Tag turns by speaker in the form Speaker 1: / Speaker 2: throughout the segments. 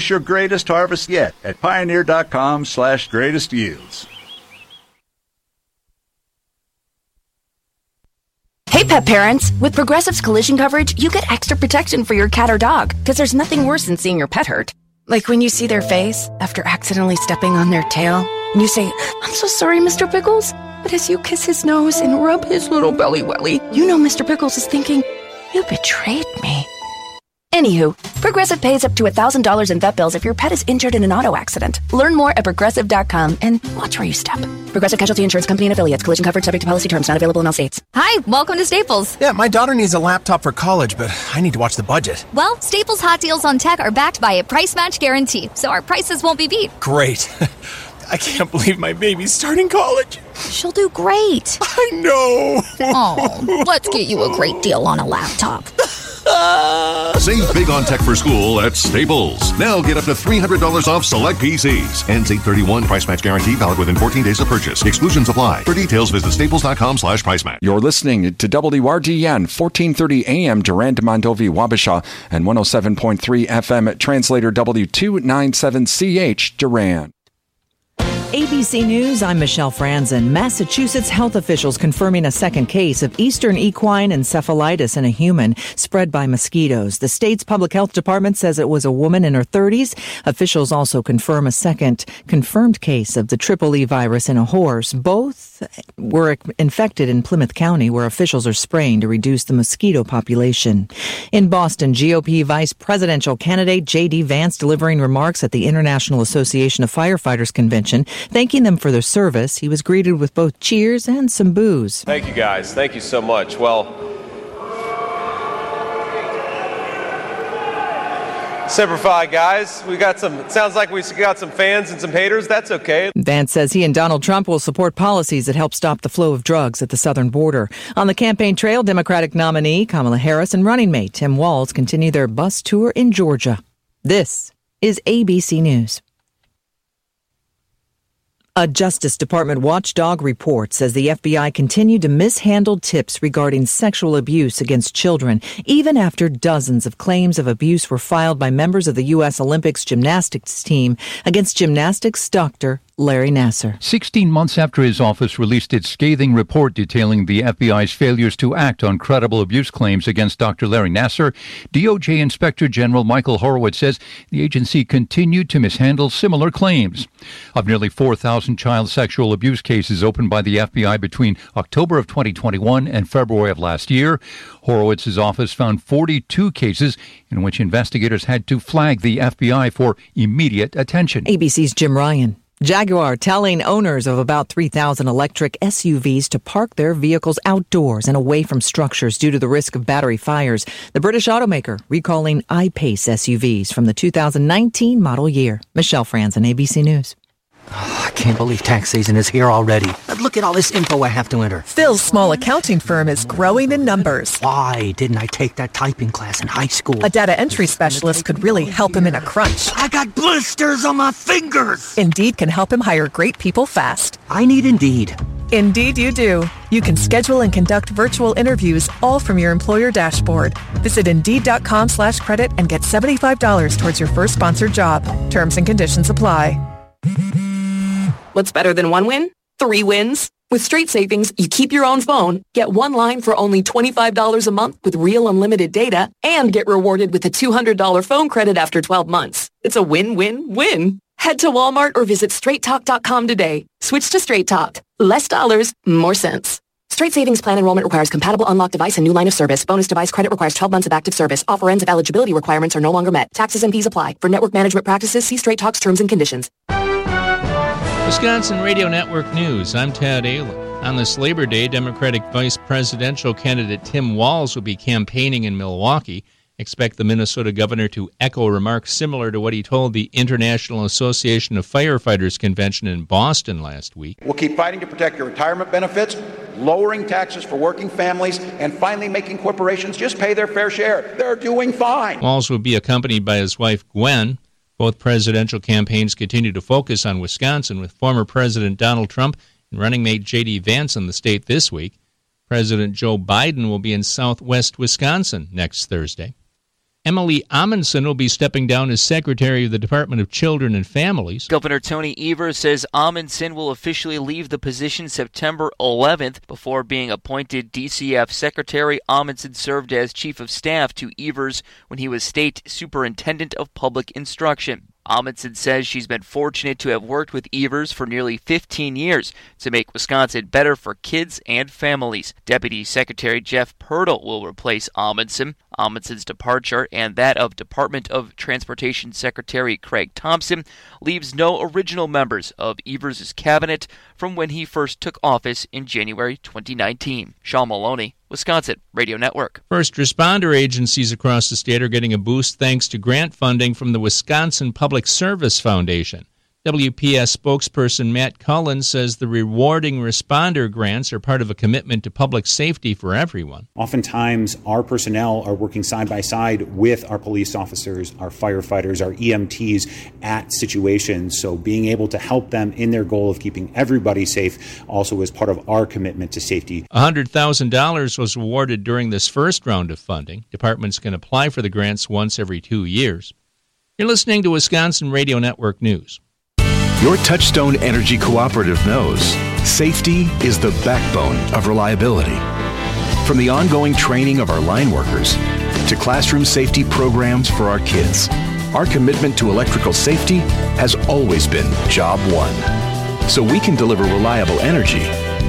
Speaker 1: Harvest your greatest harvest yet at Pioneer.com/greatest yields.
Speaker 2: Hey, pet parents! With Progressive's collision coverage, you get extra protection for your cat or dog, because there's nothing worse than seeing your pet hurt. Like when you see their face after accidentally stepping on their tail, and you say, "I'm so sorry, Mr. Pickles." But as you kiss his nose and rub his little belly welly, you know Mr. Pickles is thinking, "You betrayed me." Anywho, Progressive pays up to $1,000 in vet bills if your pet is injured in an auto accident. Learn more at Progressive.com and watch where you step. Progressive Casualty Insurance Company and Affiliates. Collision coverage subject to policy terms. Not available in all states.
Speaker 3: Hi, welcome to Staples.
Speaker 4: Yeah, my daughter needs a laptop for college, but I need to watch the budget.
Speaker 3: Well, Staples hot deals on tech are backed by a price match guarantee, so our prices won't be beat.
Speaker 4: Great. I can't believe my baby's starting college.
Speaker 3: She'll do great.
Speaker 4: I know.
Speaker 3: Oh, let's get you a great deal on a laptop.
Speaker 5: Save big on tech for school at Staples. Now get up to $300 off select PCs. Ends 8/31. Price match guarantee valid within 14 days of purchase. Exclusions apply. For details, visit staples.com/price match.
Speaker 6: You're listening to WRDN 1430 AM Durand, Mondovi, Wabasha, and 107.3 FM Translator W297CH Durand.
Speaker 7: ABC News, I'm Michelle Franzen. Massachusetts health officials confirming a second case of Eastern equine encephalitis in a human spread by mosquitoes. The state's public health department says it was a woman in her 30s. Officials also confirm a second confirmed case of the Triple E virus in a horse. Both were infected in Plymouth County, where officials are spraying to reduce the mosquito population. In Boston, GOP vice presidential candidate J.D. Vance delivering remarks at the International Association of Firefighters Convention, thanking them for their service. He was greeted with both cheers and some boos.
Speaker 8: Thank you, guys. Thank you so much. Well, Semper Fi, guys. It sounds like we got some fans and some haters. That's okay.
Speaker 7: Vance says he and Donald Trump will support policies that help stop the flow of drugs at the southern border. On the campaign trail, Democratic nominee Kamala Harris and running mate Tim Walz continue their bus tour in Georgia. This is ABC News. A Justice Department watchdog report says the FBI continued to mishandle tips regarding sexual abuse against children, even after dozens of claims of abuse were filed by members of the U.S. Olympics gymnastics team against gymnastics doctor Larry Nassar.
Speaker 9: 16 months after his office released its scathing report detailing the FBI's failures to act on credible abuse claims against Dr. Larry Nassar, DOJ Inspector General Michael Horowitz says the agency continued to mishandle similar claims. Of nearly 4,000 child sexual abuse cases opened by the FBI between October of 2021 and February of last year, Horowitz's office found 42 cases in which investigators had to flag the FBI for immediate attention.
Speaker 7: ABC's Jim Ryan. Jaguar telling owners of about 3,000 electric SUVs to park their vehicles outdoors and away from structures due to the risk of battery fires. The British automaker recalling I-Pace SUVs from the 2019 model year. Michelle Franzen, ABC News.
Speaker 10: Oh, I can't believe tax season is here already. Look at all this info I have to enter.
Speaker 11: Phil's small accounting firm is growing in numbers.
Speaker 10: Why didn't I take that typing class in high school?
Speaker 11: A data entry specialist could really help him in a crunch.
Speaker 10: I got blisters on my fingers.
Speaker 11: Indeed can help him hire great people fast.
Speaker 10: I need Indeed.
Speaker 11: Indeed you do. You can schedule and conduct virtual interviews all from your employer dashboard. Visit Indeed.com/credit and get $75 towards your first sponsored job. Terms and conditions apply.
Speaker 12: What's better than one win? 3 wins. With Straight Savings, you keep your own phone, get one line for only $25 a month with real unlimited data, and get rewarded with a $200 phone credit after 12 months. It's a win-win-win. Head to Walmart or visit straighttalk.com today. Switch to Straight Talk. Less dollars, more sense. Straight Savings Plan enrollment requires compatible unlocked device and new line of service. Bonus device credit requires 12 months of active service. Offer ends if eligibility requirements are no longer met. Taxes and fees apply. For network management practices, see Straight Talk's terms and conditions.
Speaker 13: Wisconsin Radio Network News. I'm Tad Ayler. On this Labor Day, Democratic Vice Presidential candidate Tim Walz will be campaigning in Milwaukee. Expect the Minnesota governor to echo remarks similar to what he told the International Association of Firefighters Convention in Boston last week.
Speaker 14: We'll keep fighting to protect your retirement benefits, lowering taxes for working families, and finally making corporations just pay their fair share. They're doing fine.
Speaker 13: Walz will be accompanied by his wife, Gwen. Both presidential campaigns continue to focus on Wisconsin, with former President Donald Trump and running mate J.D. Vance in the state this week. President Joe Biden will be in southwest Wisconsin next Thursday. Emily Amundsen will be stepping down as Secretary of the Department of Children and Families.
Speaker 15: Governor Tony Evers says Amundsen will officially leave the position September 11th. Before being appointed DCF Secretary, Amundsen served as Chief of Staff to Evers when he was State Superintendent of Public Instruction. Amundsen says she's been fortunate to have worked with Evers for nearly 15 years to make Wisconsin better for kids and families. Deputy Secretary Jeff Purtle will replace Amundsen. Amundsen's departure and that of Department of Transportation Secretary Craig Thompson leaves no original members of Evers' cabinet from when he first took office in January 2019. Sean Maloney, Wisconsin Radio Network.
Speaker 13: First responder agencies across the state are getting a boost thanks to grant funding from the Wisconsin Public Service Foundation. WPS spokesperson Matt Cullen says the rewarding responder grants are part of a commitment to public safety for everyone.
Speaker 16: Oftentimes, our personnel are working side by side with our police officers, our firefighters, our EMTs at situations. So being able to help them in their goal of keeping everybody safe also is part of our commitment to safety.
Speaker 13: $100,000 was awarded during this first round of funding. Departments can apply for the grants once every 2 years. You're listening to Wisconsin Radio Network News.
Speaker 17: Your Touchstone Energy Cooperative knows safety is the backbone of reliability. From the ongoing training of our line workers to classroom safety programs for our kids, our commitment to electrical safety has always been job one. So we can deliver reliable energy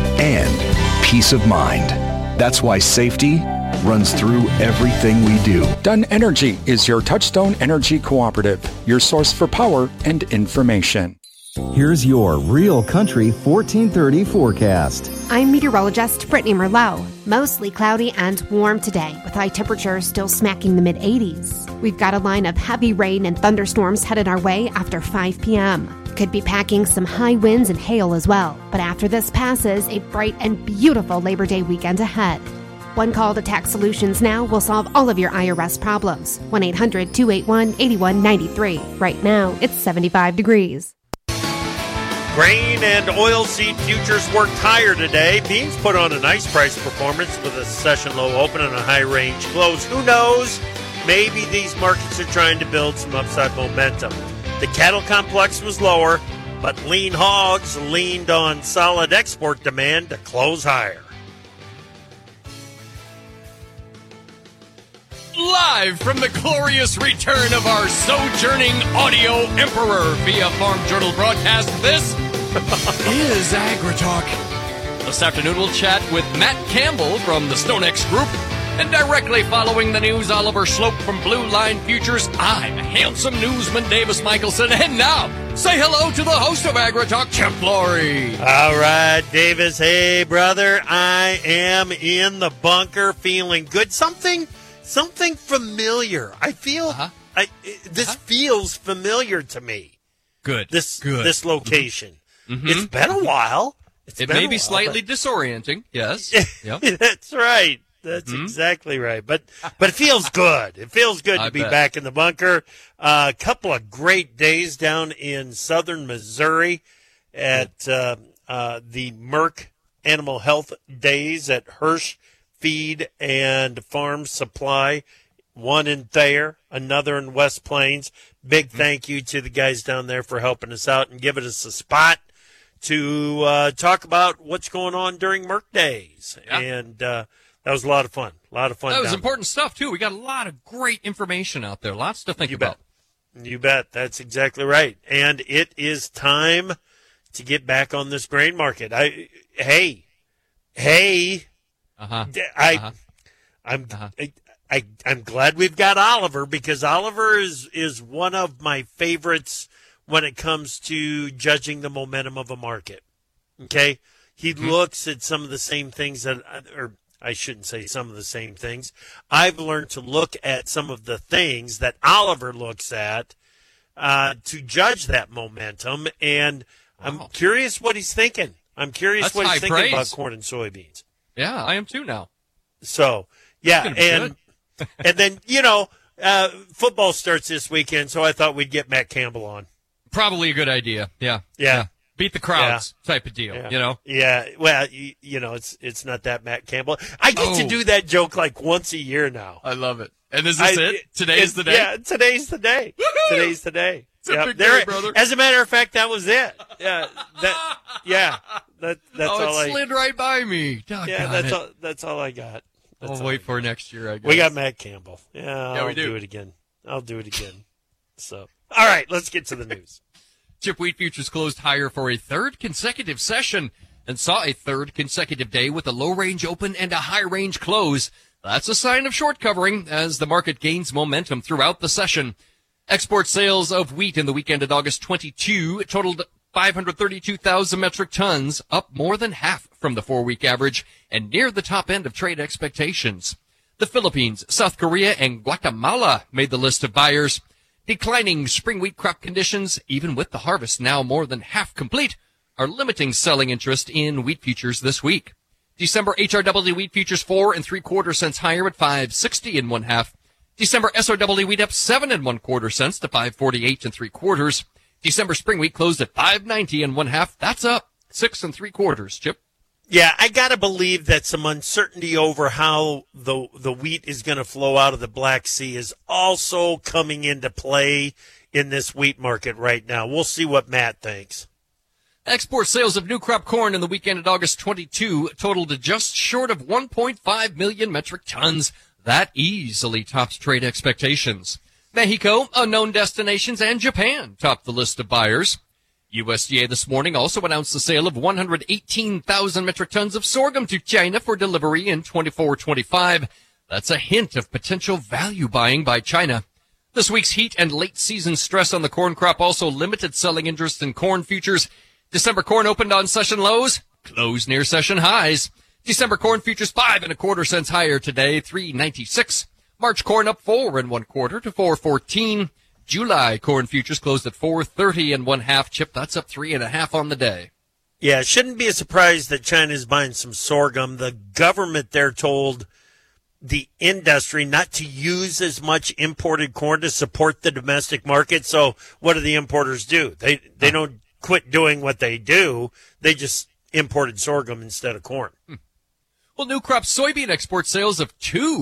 Speaker 17: and peace of mind. That's why safety runs through everything we do.
Speaker 6: Dunn Energy is your Touchstone Energy Cooperative, your source for power and information.
Speaker 18: Here's your Real Country 1430 forecast.
Speaker 19: I'm meteorologist Brittany Merlot. Mostly cloudy and warm today, with high temperatures still smacking the mid-80s. We've got a line of heavy rain and thunderstorms headed our way after 5 p.m. Could be packing some high winds and hail as well. But after this passes, a bright and beautiful Labor Day weekend ahead. One call to Tax Solutions Now will solve all of your IRS problems. 1-800-281-8193. Right now, it's 75 degrees.
Speaker 20: Grain and oilseed futures worked higher today. Beans put on a nice price performance with a session low open and a high range close. Who knows? Maybe these markets are trying to build some upside momentum. The cattle complex was lower, but lean hogs leaned on solid export demand to close higher.
Speaker 21: Live from the glorious return of our sojourning audio emperor via Farm Journal broadcast, this is AgriTalk. This afternoon we'll chat with Matt Campbell from the StoneX Group, and directly following the news, Oliver Slope from Blue Line Futures. I'm handsome newsman Davis Michelson, and now say hello to the host of AgriTalk, Chip Flory.
Speaker 20: All right, Davis. Hey, brother, I am in the bunker feeling good. Something familiar. I feel this feels familiar to me.
Speaker 21: Good.
Speaker 20: This location. Mm-hmm. It's been a while.
Speaker 21: It may be slightly disorienting. Yes. Yep.
Speaker 20: That's right. That's exactly right. But it feels good. It feels good to be back in the bunker. A couple of great days down in southern Missouri at the Merck Animal Health Days at Hirsch Feed and Farm Supply, one in Thayer, another in West Plains. Big thank you to the guys down there for helping us out and giving us a spot to talk about what's going on during Merck Days. Yeah. And that was a lot of fun. That
Speaker 21: was important stuff, too. We got a lot of great information out there. Lots to think about.
Speaker 20: You bet. That's exactly right. And it is time to get back on this grain market. I'm glad we've got Oliver, because Oliver is one of my favorites when it comes to judging the momentum of a market. Okay? He looks at some of the same things or I shouldn't say some of the same things. I've learned to look at some of the things that Oliver looks at to judge that momentum, and I'm curious what he's thinking. I'm curious what he's thinking about corn and soybeans.
Speaker 21: Yeah, I am too now.
Speaker 20: So, yeah, and then, football starts this weekend, so I thought we'd get Matt Campbell on.
Speaker 21: Probably a good idea. Yeah. beat the crowds type of deal, you know?
Speaker 20: Yeah, well, it's not that Matt Campbell. I get to do that joke like once a year now.
Speaker 21: I love it. And is this it? Today's the day?
Speaker 20: Yeah, today's the day.
Speaker 21: Woo-hoo!
Speaker 20: Today's the day.
Speaker 21: It's a big day, brother.
Speaker 20: As a matter of fact, that was it. That's all
Speaker 21: it slid right by me.
Speaker 20: That's all I got.
Speaker 21: I'll wait for next year, I guess.
Speaker 20: We got Matt Campbell. Yeah,
Speaker 21: we do.
Speaker 20: Do it again. I'll do it again. So, all right, let's get to the news.
Speaker 21: Chip wheat futures closed higher for a third consecutive session and saw a third consecutive day with a low range open and a high range close. That's a sign of short covering as the market gains momentum throughout the session. Export sales of wheat in the weekend at August 22 totaled 532,000 metric tons, up more than half from the 4-week average and near the top end of trade expectations. The Philippines, South Korea, and Guatemala made the list of buyers. Declining spring wheat crop conditions, even with the harvest now more than half complete, are limiting selling interest in wheat futures this week. December HRW wheat futures 4 3/4 cents higher at 5.60 1/2. December SRW wheat up 7 1/4 cents to 5.48 3/4. December spring wheat closed at 5.90 1/2. That's up 6 3/4. Chip.
Speaker 20: Yeah, I gotta believe that some uncertainty over how the wheat is going to flow out of the Black Sea is also coming into play in this wheat market right now. We'll see what Matt thinks.
Speaker 21: Export sales of new crop corn in the weekend at August 22 totaled just short of 1.5 million metric tons. That easily tops trade expectations. Mexico, unknown destinations, and Japan topped the list of buyers. USDA this morning also announced the sale of 118,000 metric tons of sorghum to China for delivery in 24-25. That's a hint of potential value buying by China. This week's heat and late season stress on the corn crop also limited selling interest in corn futures. December corn opened on session lows, closed near session highs. December corn futures 5 1/4 cents higher today, 3.96. March corn up 4 1/4 to 4.14. July corn futures closed at 4.30 1/2. Chip, that's up 3.5 on the day.
Speaker 20: Yeah, it shouldn't be a surprise that China's buying some sorghum. The government there told the industry not to use as much imported corn to support the domestic market. So what do the importers do? They don't quit doing what they do. They just imported sorghum instead of corn.
Speaker 21: Well, new crop soybean export sales of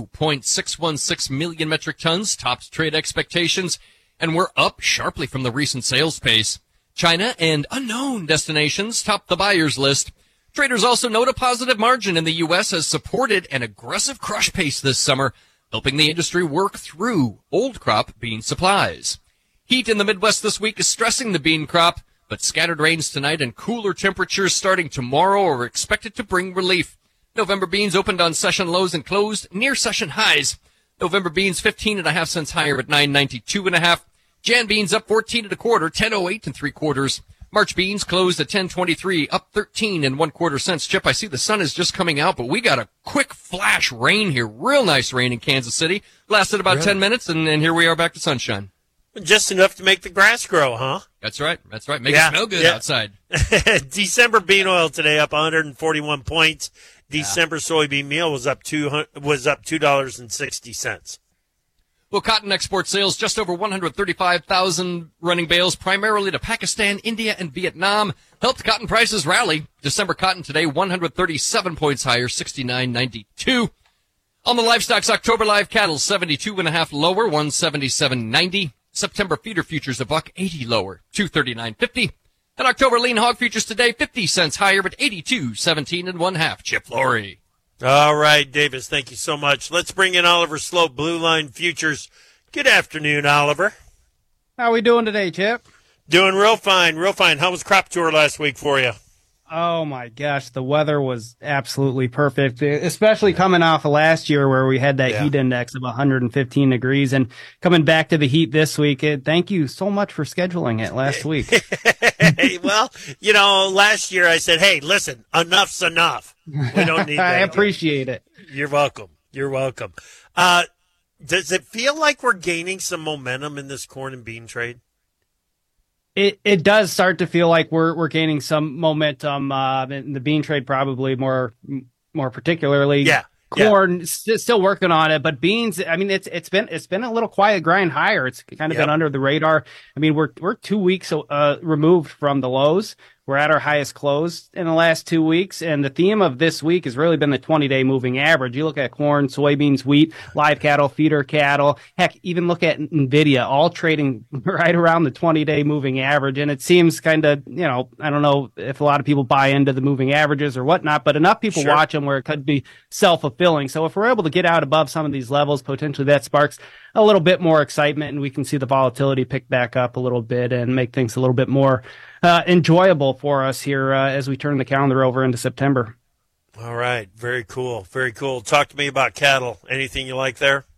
Speaker 21: 2.616 million metric tons tops trade expectations, and we're up sharply from the recent sales pace. China and unknown destinations top the buyers list. Traders also note a positive margin in the U.S. has supported an aggressive crush pace this summer, helping the industry work through old crop bean supplies. Heat in the Midwest this week is stressing the bean crop, but scattered rains tonight and cooler temperatures starting tomorrow are expected to bring relief. November beans opened on session lows and closed near session highs. November beans 15.5 cents higher at 9.92 1/2. Jan beans up 14 1/4, 10.08 3/4. March beans closed at 10.23, up 13 1/4 cents. Chip, I see the sun is just coming out, but we got a quick flash rain here. Real nice rain in Kansas City. Lasted about 10 minutes, and here we are back to sunshine.
Speaker 20: Just enough to make the grass grow, huh?
Speaker 21: That's right. Make it smell good outside.
Speaker 20: December bean oil today up 141 points. December soybean meal was up $2.60.
Speaker 21: Well, cotton export sales just over 135,000 running bales, primarily to Pakistan, India, and Vietnam, helped cotton prices rally. December cotton today 137 points higher, 69.92. On the livestock's October live cattle 72.5 lower, 177.90. September feeder futures $1.80 lower, 239.50. And October lean hog futures today 50 cents higher at 82.17 1/2. Chip Lorry.
Speaker 20: All right, Davis, thank you so much. Let's bring in Oliver Slope, Blue Line Futures. Good afternoon, Oliver.
Speaker 1: How are we doing today, Chip?
Speaker 20: Doing real fine, real fine. How was crop tour last week for you?
Speaker 1: Oh, my gosh. The weather was absolutely perfect, especially coming off of last year where we had that heat index of 115 degrees. And coming back to the heat this week, thank you so much for scheduling it last week.
Speaker 20: Well, last year I said, hey, listen, enough's enough. We don't need that.
Speaker 1: I appreciate it.
Speaker 20: You're welcome. You're welcome. Does it feel like we're gaining some momentum in this corn and bean trade?
Speaker 1: It does start to feel like we're gaining some momentum in the bean trade, probably more particularly. Yeah. Corn still working on it, but beans. I mean, it's been a little quiet grind higher. It's kind of been under the radar. I mean, we're 2 weeks removed from the lows. We're at our highest close in the last 2 weeks, and the theme of this week has really been the 20-day moving average. You look at corn, soybeans, wheat, live cattle, feeder cattle, heck, even look at NVIDIA, all trading right around the 20-day moving average. And it seems kind of, I don't know if a lot of people buy into the moving averages or whatnot, but enough people watch them where it could be self-fulfilling. So if we're able to get out above some of these levels, potentially that sparks a little bit more excitement, and we can see the volatility pick back up a little bit and make things a little bit more enjoyable for us here as we turn the calendar over into September.
Speaker 20: All right. Very cool. Very cool. Talk to me about cattle. Anything you like there?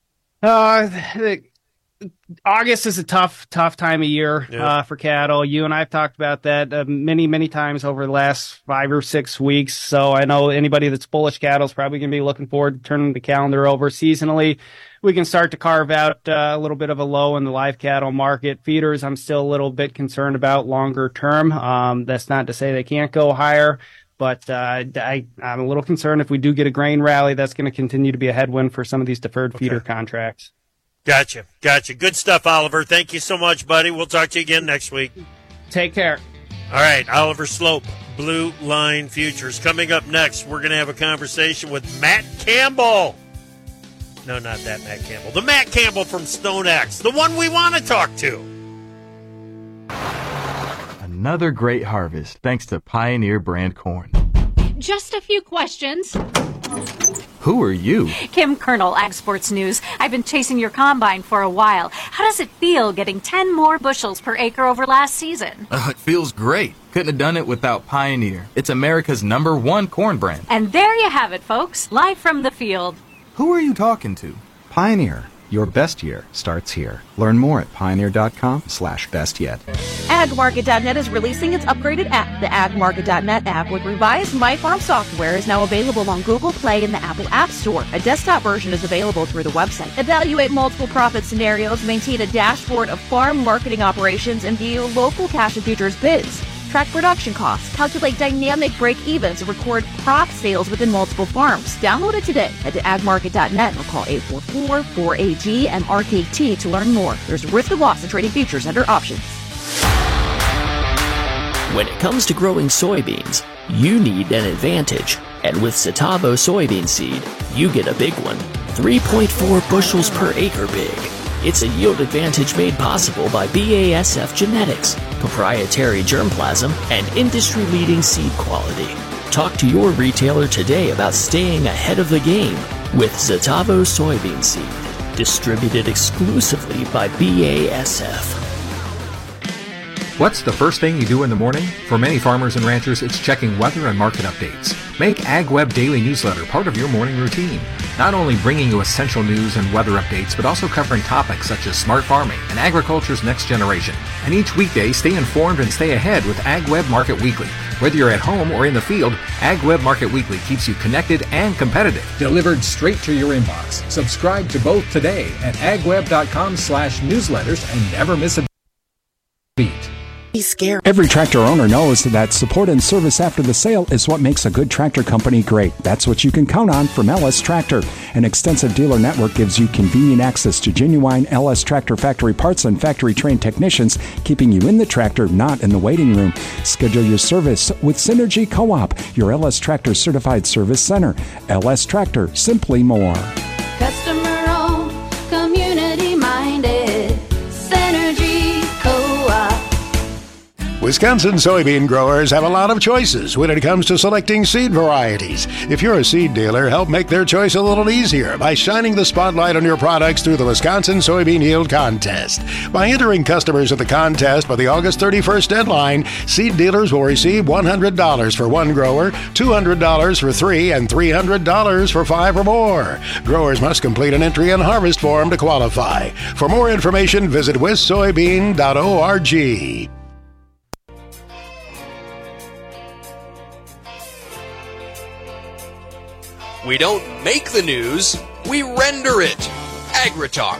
Speaker 1: August is a tough time of year for cattle. You and I have talked about that many times over the last 5 or 6 weeks. So I know anybody that's bullish cattle is probably going to be looking forward to turning the calendar over seasonally. We can start to carve out a little bit of a low in the live cattle market. Feeders, I'm still a little bit concerned about longer term. That's not to say they can't go higher, but I'm a little concerned if we do get a grain rally, that's going to continue to be a headwind for some of these deferred feeder contracts.
Speaker 20: Gotcha. Good stuff, Oliver. Thank you so much, buddy. We'll talk to you again next week.
Speaker 1: Take care.
Speaker 20: All right, Oliver Slope, Blue Line Futures. Coming up next, we're going to have a conversation with Matt Campbell. No, not that Matt Campbell. The Matt Campbell from StoneX, the one we want to talk to.
Speaker 2: Another great harvest, thanks to Pioneer brand corn.
Speaker 22: Just a few questions.
Speaker 2: Who are you?
Speaker 22: Kim Kernel, Ag Sports News. I've been chasing your combine for a while. How does it feel getting 10 more bushels per acre over last season?
Speaker 2: It feels great. Couldn't have done it without Pioneer. It's America's #1 corn brand.
Speaker 22: And there you have it, folks. Live from the field.
Speaker 2: Who are you talking to?
Speaker 23: Pioneer. Your best year starts here. Learn more at pioneer.com/bestyet.
Speaker 24: AgMarket.net is releasing its upgraded app. The AgMarket.net app with revised MyFarm software is now available on Google Play and the Apple App Store. A desktop version is available through the website. Evaluate multiple profit scenarios, maintain a dashboard of farm marketing operations, and view local cash and futures bids. Track production costs, calculate dynamic break-evens, and record crop sales within multiple farms. Download it today. Head to agmarket.net or call 844-4AG-MRKT to learn more. There's a risk of loss in trading futures under options.
Speaker 25: When it comes to growing soybeans, you need an advantage. And with Citavo soybean seed, you get a big one. 3.4 bushels per acre big. It's a yield advantage made possible by BASF genetics, proprietary germplasm, and industry-leading seed quality. Talk to your retailer today about staying ahead of the game with Citavo soybean seed, distributed exclusively by BASF.
Speaker 26: What's the first thing you do in the morning? For many farmers and ranchers, it's checking weather and market updates. Make AgWeb Daily Newsletter part of your morning routine. Not only bringing you essential news and weather updates, but also covering topics such as smart farming and agriculture's next generation. And each weekday, stay informed and stay ahead with AgWeb Market Weekly. Whether you're at home or in the field, AgWeb Market Weekly keeps you connected and competitive. Delivered straight to your inbox. Subscribe to both today at agweb.com/newsletters and never miss a beat.
Speaker 27: Every tractor owner knows that support and service after the sale is what makes a good tractor company great. That's what you can count on from LS Tractor. An extensive dealer network gives you convenient access to genuine LS Tractor factory parts and factory-trained technicians, keeping you in the tractor, not in the waiting room. Schedule your service with Synergy Co-op, your LS Tractor certified service center. LS Tractor, simply more.
Speaker 28: Customer-owned, community-minded, Synergy Co-op.
Speaker 29: Wisconsin soybean growers have a lot of choices when it comes to selecting seed varieties. If you're a seed dealer, help make their choice a little easier by shining the spotlight on your products through the Wisconsin Soybean Yield Contest. By entering customers at the contest by the August 31st deadline, seed dealers will receive $100 for one grower, $200 for 3, and $300 for 5 or more. Growers must complete an entry and harvest form to qualify. For more information, visit wissoybean.org.
Speaker 21: We don't make the news, we render it. AgriTalk.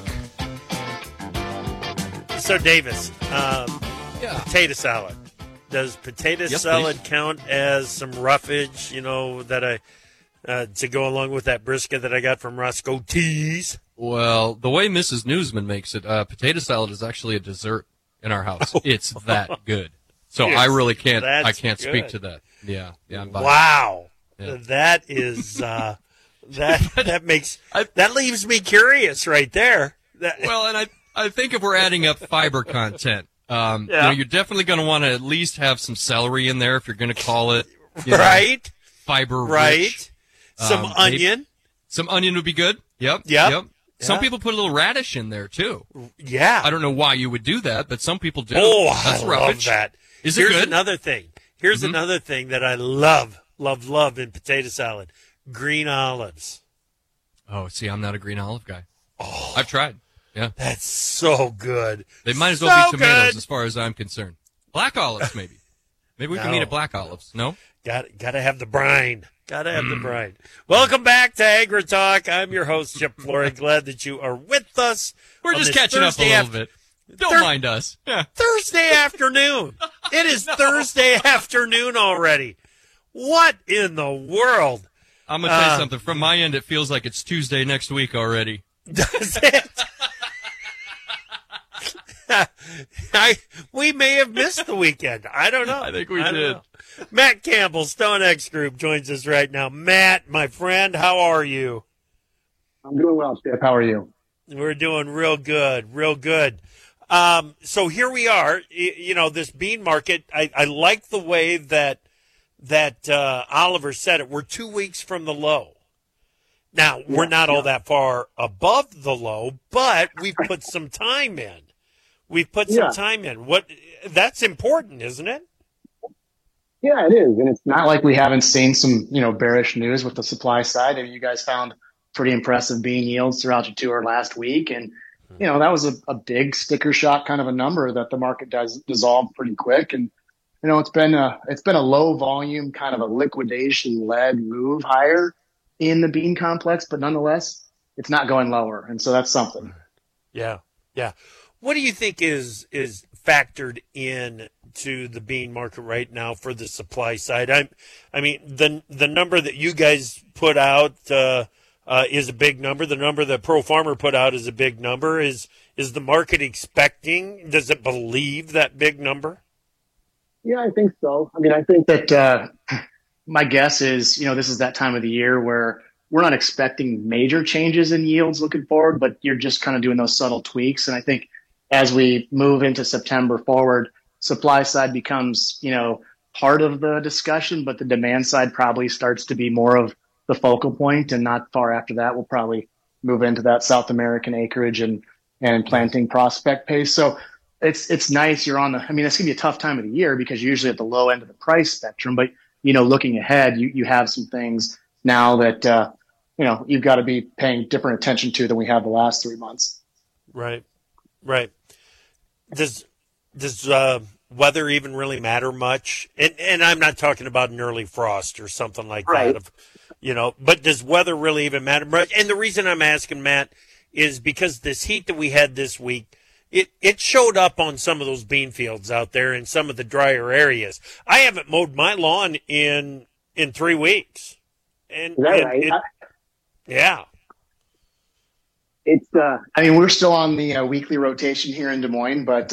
Speaker 20: So, Davis, potato salad. Does potato salad count as some roughage, that to go along with that brisket that I got from Roscoe Tees?
Speaker 30: Well, the way Mrs. Newsman makes it, potato salad is actually a dessert in our house. It's that good.
Speaker 21: So I really can't. I can't
Speaker 20: good.
Speaker 21: speak to that. Yeah.
Speaker 20: Wow.
Speaker 21: Yeah.
Speaker 20: That is that makes that leaves me curious right there.
Speaker 21: Well, and I think if we're adding up fiber content, you're definitely going to want to at least have some celery in there if you're going to call it
Speaker 20: right
Speaker 21: fiber
Speaker 20: right.
Speaker 21: rich.
Speaker 20: Some onion.
Speaker 21: Some onion would be good. Yep. Some people put a little radish in there too.
Speaker 20: Yeah.
Speaker 21: I don't know why you would do that, but some people do.
Speaker 20: Oh,
Speaker 21: That's
Speaker 20: I
Speaker 21: rubbish.
Speaker 20: love that.
Speaker 21: Is
Speaker 20: Here's
Speaker 21: it good?
Speaker 20: another thing. Here's another thing that I love in potato salad. Green olives.
Speaker 21: Oh, see, I'm not a green olive guy. Oh, I've tried. Yeah.
Speaker 20: That's so good.
Speaker 21: They might as well be tomatoes
Speaker 20: good.
Speaker 21: as far as I'm concerned. Black olives, maybe. Maybe we can eat a black olives. No?
Speaker 20: Got to have the brine. Got to have the brine. Welcome back to Agri Talk. I'm your host, Chip Flory. Glad that you are with us.
Speaker 21: We're just catching up a little bit. Don't mind us. Yeah.
Speaker 20: Thursday afternoon. It is Thursday afternoon already. What in the world?
Speaker 21: I'm going to tell you something. From my end, it feels like it's Tuesday next week already.
Speaker 20: Does it? We may have missed the weekend. I don't know.
Speaker 21: I think we did.
Speaker 20: Matt Campbell, StoneX Group, joins us right now. Matt, my friend, how are you?
Speaker 3: I'm doing well, Steph. How are you?
Speaker 20: We're doing real good, real good. So here we are. You know, this bean market, I like the way that Oliver said it. We're 2 weeks from the low. Now, we're not all that far above the low, but we've put some time in. We've put some time in. That's important, isn't it?
Speaker 3: Yeah, it is. And it's not like we haven't seen some, bearish news with the supply side. I mean, you guys found pretty impressive bean yields throughout your tour last week. And, that was a big sticker shock kind of a number that the market does dissolve pretty quick. And, it's been a low volume kind of a liquidation led move higher in the bean complex, but nonetheless, it's not going lower. And so that's something.
Speaker 20: Yeah. Yeah. What do you think is factored in to the bean market right now for the supply side? I mean, the number that you guys put out is a big number. The number that Pro Farmer put out is a big number. Is the market expecting? Does it believe that big number?
Speaker 3: Yeah, I think so. I mean, I think that my guess is, this is that time of the year where we're not expecting major changes in yields looking forward, but you're just kind of doing those subtle tweaks. And I think as we move into September forward, supply side becomes, part of the discussion, but the demand side probably starts to be more of the focal point. And not far after that, we'll probably move into that South American acreage and planting prospect pace. So it's nice. You're on it's going to be a tough time of the year because you're usually at the low end of the price spectrum, but, looking ahead, you have some things now that, you've got to be paying different attention to than we have the last 3 months.
Speaker 20: Right. Right. Does weather even really matter much? And I'm not talking about an early frost or something like that. But does weather really even matter much? And the reason I'm asking, Matt, is because this heat that we had this week, it showed up on some of those bean fields out there in some of the drier areas. I haven't mowed my lawn in 3 weeks. And,
Speaker 3: is that right?
Speaker 20: Yeah.
Speaker 3: It's, we're still on the weekly rotation here in Des Moines, but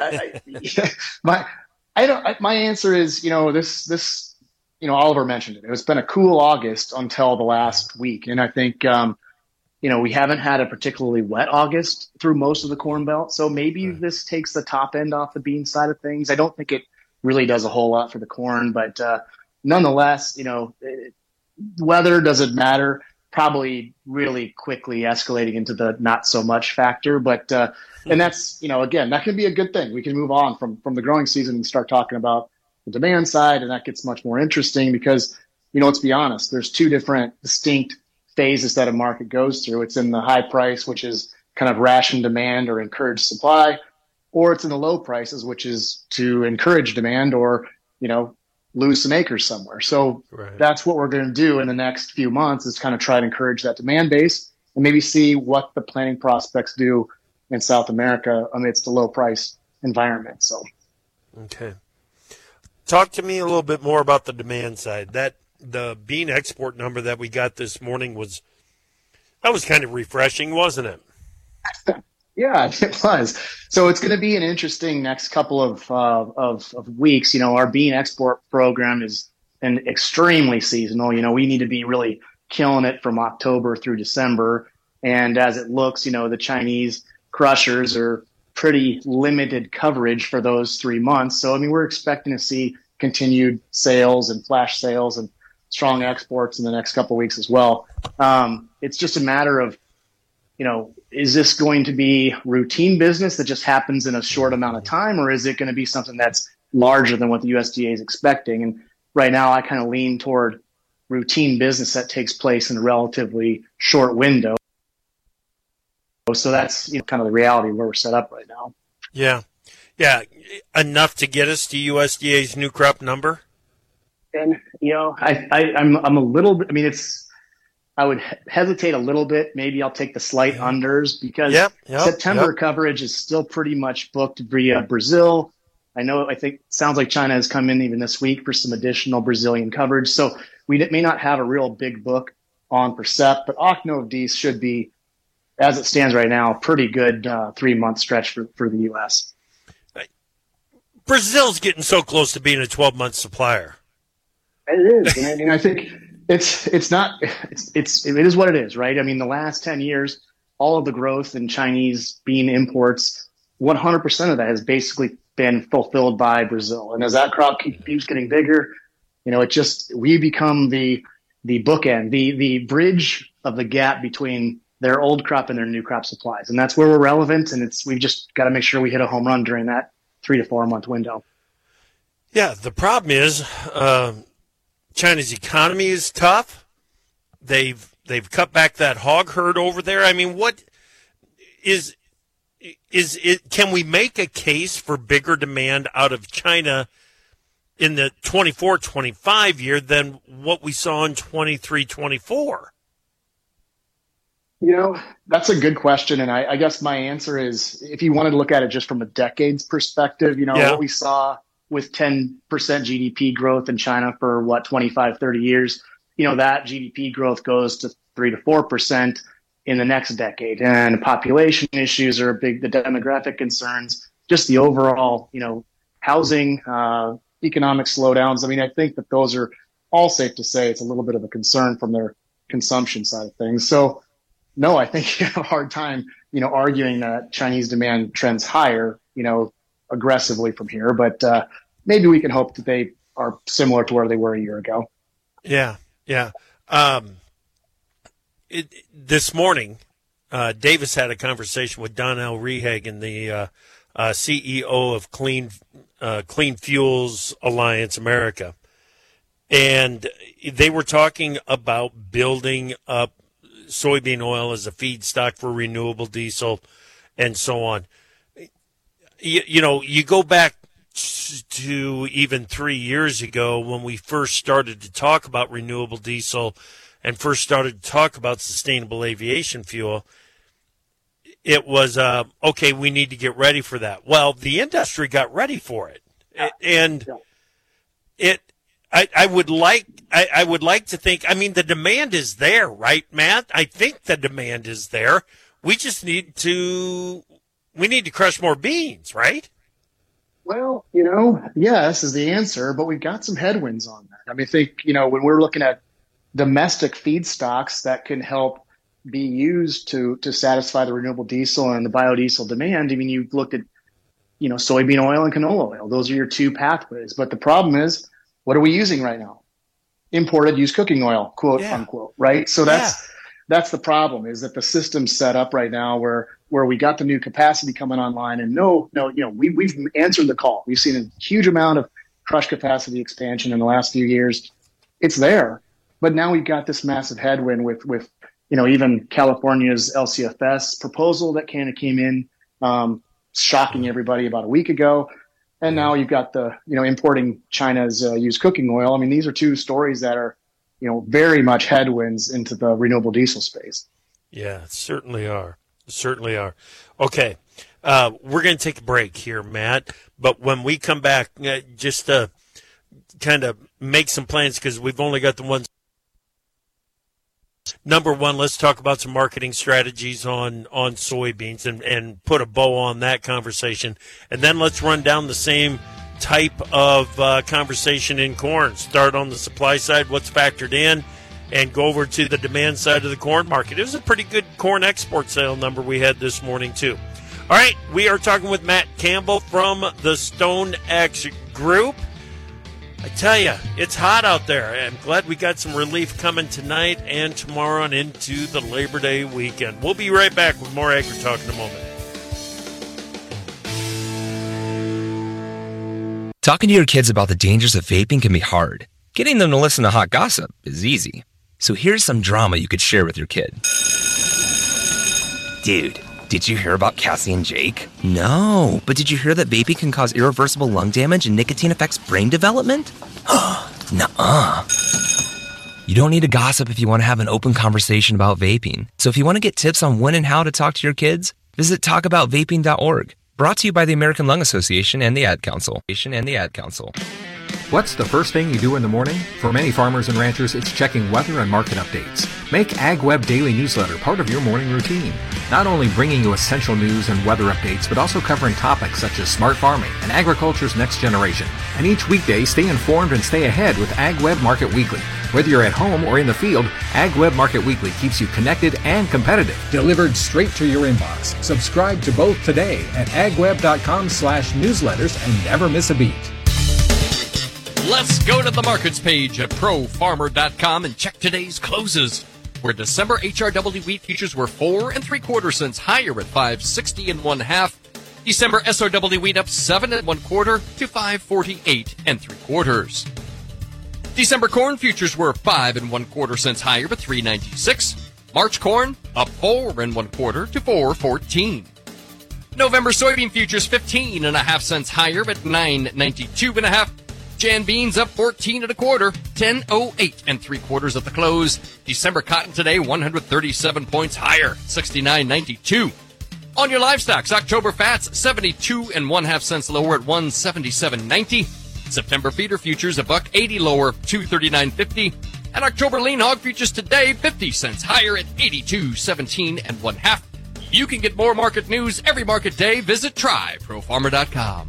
Speaker 3: my answer is, this, Oliver mentioned it. It's been a cool August until the last week. And I think, we haven't had a particularly wet August through most of the Corn Belt. So maybe this takes the top end off the bean side of things. I don't think it really does a whole lot for the corn, but nonetheless, weather doesn't matter. Probably really quickly escalating into the not so much factor, but and that's again, that can be a good thing. We can move on from the growing season and start talking about the demand side, and that gets much more interesting because let's be honest, there's two different distinct phases that a market goes through. It's in the high price, which is kind of ration demand or encourage supply, or it's in the low prices, which is to encourage demand or lose some acres somewhere. So that's what we're going to do in the next few months is kind of try to encourage that demand base and maybe see what the planting prospects do in South America amidst the low price environment. So,
Speaker 20: okay. Talk to me a little bit more about the demand side. That the bean export number that we got this morning was kind of refreshing, wasn't it?
Speaker 3: Yeah, it was. So it's going to be an interesting next couple of weeks. Our bean export program is extremely seasonal. We need to be really killing it from October through December. And as it looks, the Chinese crushers are pretty limited coverage for those 3 months. So, we're expecting to see continued sales and flash sales and strong exports in the next couple of weeks as well. It's just a matter of, is this going to be routine business that just happens in a short amount of time, or is it going to be something that's larger than what the USDA is expecting? And right now I kind of lean toward routine business that takes place in a relatively short window. So that's kind of the reality where we're set up right now.
Speaker 20: Yeah. Yeah. Enough to get us to USDA's new crop number?
Speaker 3: And, I'm a little bit, I would hesitate a little bit. Maybe I'll take the slight unders because September coverage is still pretty much booked via Brazil. I think it sounds like China has come in even this week for some additional Brazilian coverage. So we may not have a real big book on Percept, but Ocno should be, as it stands right now, a pretty good 3-month stretch for the U.S.
Speaker 20: Brazil's getting so close to being a 12-month supplier.
Speaker 3: It is. And I think it is what it is, right? The last 10 years, all of the growth in Chinese bean imports, 100% of that has basically been fulfilled by Brazil. And as that crop keeps getting bigger, we become the bookend, the bridge of the gap between their old crop and their new crop supplies. And that's where we're relevant. And we've just got to make sure we hit a home run during that 3 to 4 month window.
Speaker 20: Yeah. The problem is, China's economy is tough. They've cut back that hog herd over there. What is it? Can we make a case for bigger demand out of China in the 24-25 year than what we saw in 23-24?
Speaker 3: That's a good question. And I guess my answer is, if you wanted to look at it just from a decades perspective, what we saw with 10% GDP growth in China for 25, 30 years, that GDP growth goes to 3 to 4% in the next decade. And population issues are big, the demographic concerns, just the overall, housing, economic slowdowns. I think that those are all safe to say it's a little bit of a concern from their consumption side of things. So no, I think you have a hard time, arguing that Chinese demand trends higher, aggressively from here, but maybe we can hope that they are similar to where they were a year ago.
Speaker 20: Yeah. Yeah. This morning, Davis had a conversation with Donnell Rehagen, the CEO of Clean Fuels Alliance America. And they were talking about building up soybean oil as a feedstock for renewable diesel and so on. You go back to even 3 years ago when we first started to talk about renewable diesel and first started to talk about sustainable aviation fuel. It was, okay, we need to get ready for that. Well, the industry got ready for it. And I would like to think, the demand is there, right, Matt? I think the demand is there. We just need to crush more beans, right?
Speaker 3: Well, yes is the answer, but we've got some headwinds on that. I think, when we're looking at domestic feedstocks that can help be used to satisfy the renewable diesel and the biodiesel demand, you've looked at, soybean oil and canola oil. Those are your two pathways. But the problem is, what are we using right now? Imported used cooking oil, quote unquote, right? So that's the problem, is that the system's set up right now where we got the new capacity coming online, and we've answered the call. We've seen a huge amount of crush capacity expansion in the last few years. It's there, but now we've got this massive headwind with even California's LCFS proposal that kind of came in, shocking everybody about a week ago. And now you've got the, importing China's used cooking oil. These are two stories that are, very much headwinds into the renewable diesel space.
Speaker 20: Yeah, certainly are. Certainly are. Okay. We're going to take a break here, Matt. But when we come back, just to kind of make some plans, because we've only got the ones Number one, let's talk about some marketing strategies on soybeans and put a bow on that conversation. And then let's run down the same type of conversation in corn. Start on the supply side, what's factored in, and go over to the demand side of the corn market. It was a pretty good corn export sale number we had this morning, too. All right, we are talking with Matt Campbell from the StoneX Group. I tell you, it's hot out there. I'm glad we got some relief coming tonight and tomorrow and into the Labor Day weekend. We'll be right back with more Agri Talk in a moment.
Speaker 4: Talking to your kids about the dangers of vaping can be hard. Getting them to listen to hot gossip is easy. So here's some drama you could share with your kid. Dude, did you hear about Cassie and Jake? No, but did you hear that vaping can cause irreversible lung damage and nicotine affects brain development? Nuh-uh. You don't need to gossip if you want to have an open conversation about vaping. So if you want to get tips on when and how to talk to your kids, visit talkaboutvaping.org. Brought to you by the American Lung Association and the Ad Council.
Speaker 26: What's the first thing you do in the morning? For many farmers and ranchers, it's checking weather and market updates. Make AgWeb Daily Newsletter part of your morning routine. Not only bringing you essential news and weather updates, but also covering topics such as smart farming and agriculture's next generation. And each weekday, stay informed and stay ahead with AgWeb Market Weekly. Whether you're at home or in the field, AgWeb Market Weekly keeps you connected and competitive. Delivered straight to your inbox. Subscribe to both today at agweb.com/newsletters and never miss a beat.
Speaker 21: Let's go to the markets page at profarmer.com and check today's closes, where December HRW wheat futures were 4 3/4 cents higher at 5.60 1/2. December SRW wheat up 7 1/4 to 5.48 3/4. December corn futures were 5 1/4 cents higher at 3.96. March corn up 4 1/4 to 4.14. November soybean futures 15 1/2 cents higher at 9.92 1/2. Jan beans up 14 1/4, 10.08 3/4 at the close. December cotton today 137 points higher, 69.92. On your livestocks, October fats 72 1/2 cents lower at 177.90. September feeder futures $1.80 lower, 239.50. And October lean hog futures today 50 cents higher at 82.17 1/2. You can get more market news every market day. Visit tryprofarmer.com.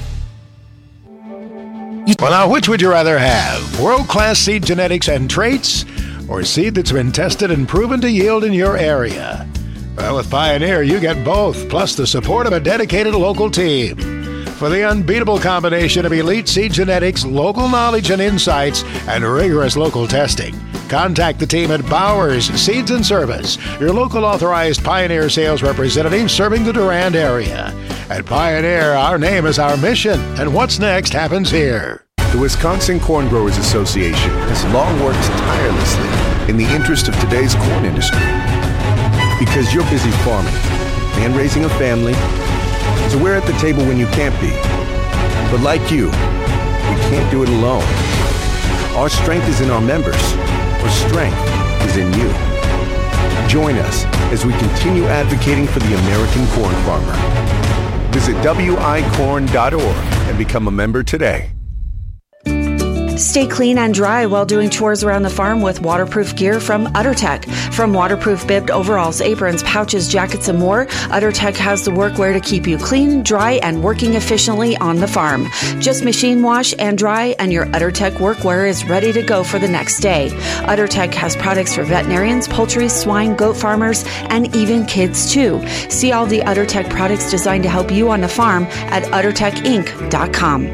Speaker 29: Well, now, which would you rather have? World-class seed genetics and traits, or seed that's been tested and proven to yield in your area? Well, with Pioneer, you get both, plus the support of a dedicated local team. For the unbeatable combination of elite seed genetics, local knowledge and insights, and rigorous local testing, contact the team at Bowers Seeds and Service, your local authorized Pioneer sales representative serving the Durand area. At Pioneer, our name is our mission, and what's next happens here.
Speaker 5: The Wisconsin Corn Growers Association has long worked tirelessly in the interest of today's corn industry. Because you're busy farming and raising a family, so we're at the table when you can't be. But like you, we can't do it alone. Our strength is in our members. Our strength is in you. Join us as we continue advocating for the American corn farmer. Visit wicorn.org and become a member today.
Speaker 7: Stay clean and dry while doing chores around the farm with waterproof gear from UtterTech. From waterproof bibbed overalls, aprons, pouches, jackets, and more, UtterTech has the workwear to keep you clean, dry, and working efficiently on the farm. Just machine wash and dry, and your UtterTech workwear is ready to go for the next day. UtterTech has products for veterinarians, poultry, swine, goat farmers, and even kids too. See all the UtterTech products designed to help you on the farm at UtterTechInc.com.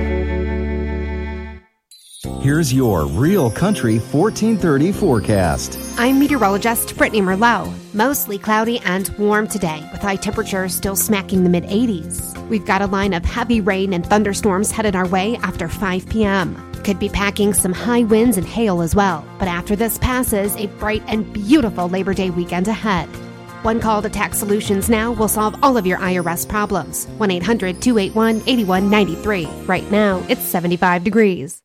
Speaker 18: Here's your Real Country 1430 forecast.
Speaker 19: I'm meteorologist Brittany Merlot. Mostly cloudy and warm today, with high temperatures still smacking the mid-80s. We've got a line of heavy rain and thunderstorms headed our way after 5 p.m. Could be packing some high winds and hail as well, but after this passes, a bright and beautiful Labor Day weekend ahead. One call to Tax Solutions Now will solve all of your IRS problems. 1-800-281-8193. Right now, it's 75 degrees.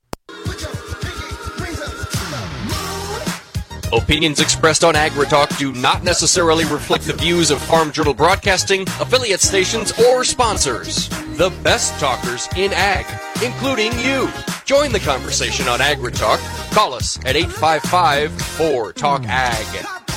Speaker 21: Opinions expressed on AgriTalk do not necessarily reflect the views of Farm Journal Broadcasting, affiliate stations, or sponsors. The best talkers in ag, including you. Join the conversation on AgriTalk. Call us at 855-4-TALK-AG.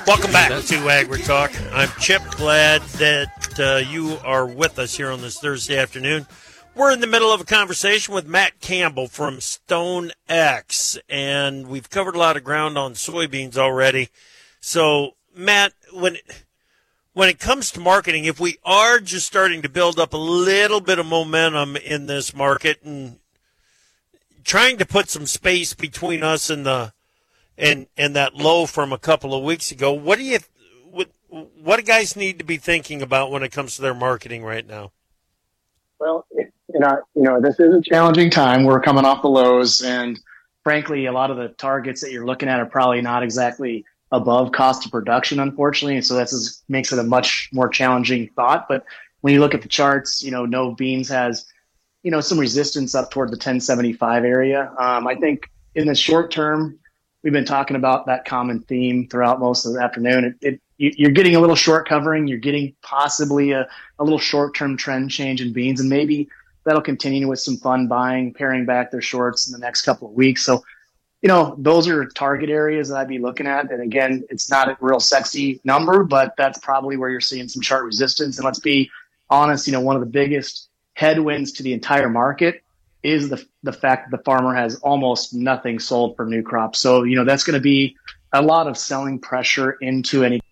Speaker 20: Welcome back to AgriTalk. I'm Chip. Glad that you are with us here on this Thursday afternoon. We're in the middle of a conversation with Matt Campbell from StoneX, and we've covered a lot of ground on soybeans already. So, Matt, when it comes to marketing, if we are just starting to build up a little bit of momentum in this market and trying to put some space between us and that low from a couple of weeks ago, what do guys need to be thinking about when it comes to their marketing right now?
Speaker 3: Well, this is a challenging time. We're coming off the lows, and frankly, a lot of the targets that you're looking at are probably not exactly above cost of production, unfortunately. And so that makes it a much more challenging thought. But when you look at the charts, no beans has, some resistance up toward the 1075 area. I think in the short term, we've been talking about that common theme throughout most of the afternoon. You're getting a little short covering. You're getting possibly a little short-term trend change in beans, and maybe that'll continue with some fun buying, paring back their shorts in the next couple of weeks. So, those are target areas that I'd be looking at. And again, it's not a real sexy number, but that's probably where you're seeing some chart resistance. And let's be honest, one of the biggest headwinds to the entire market is the fact that the farmer has almost nothing sold for new crops. So, that's going to be a lot of selling pressure into any.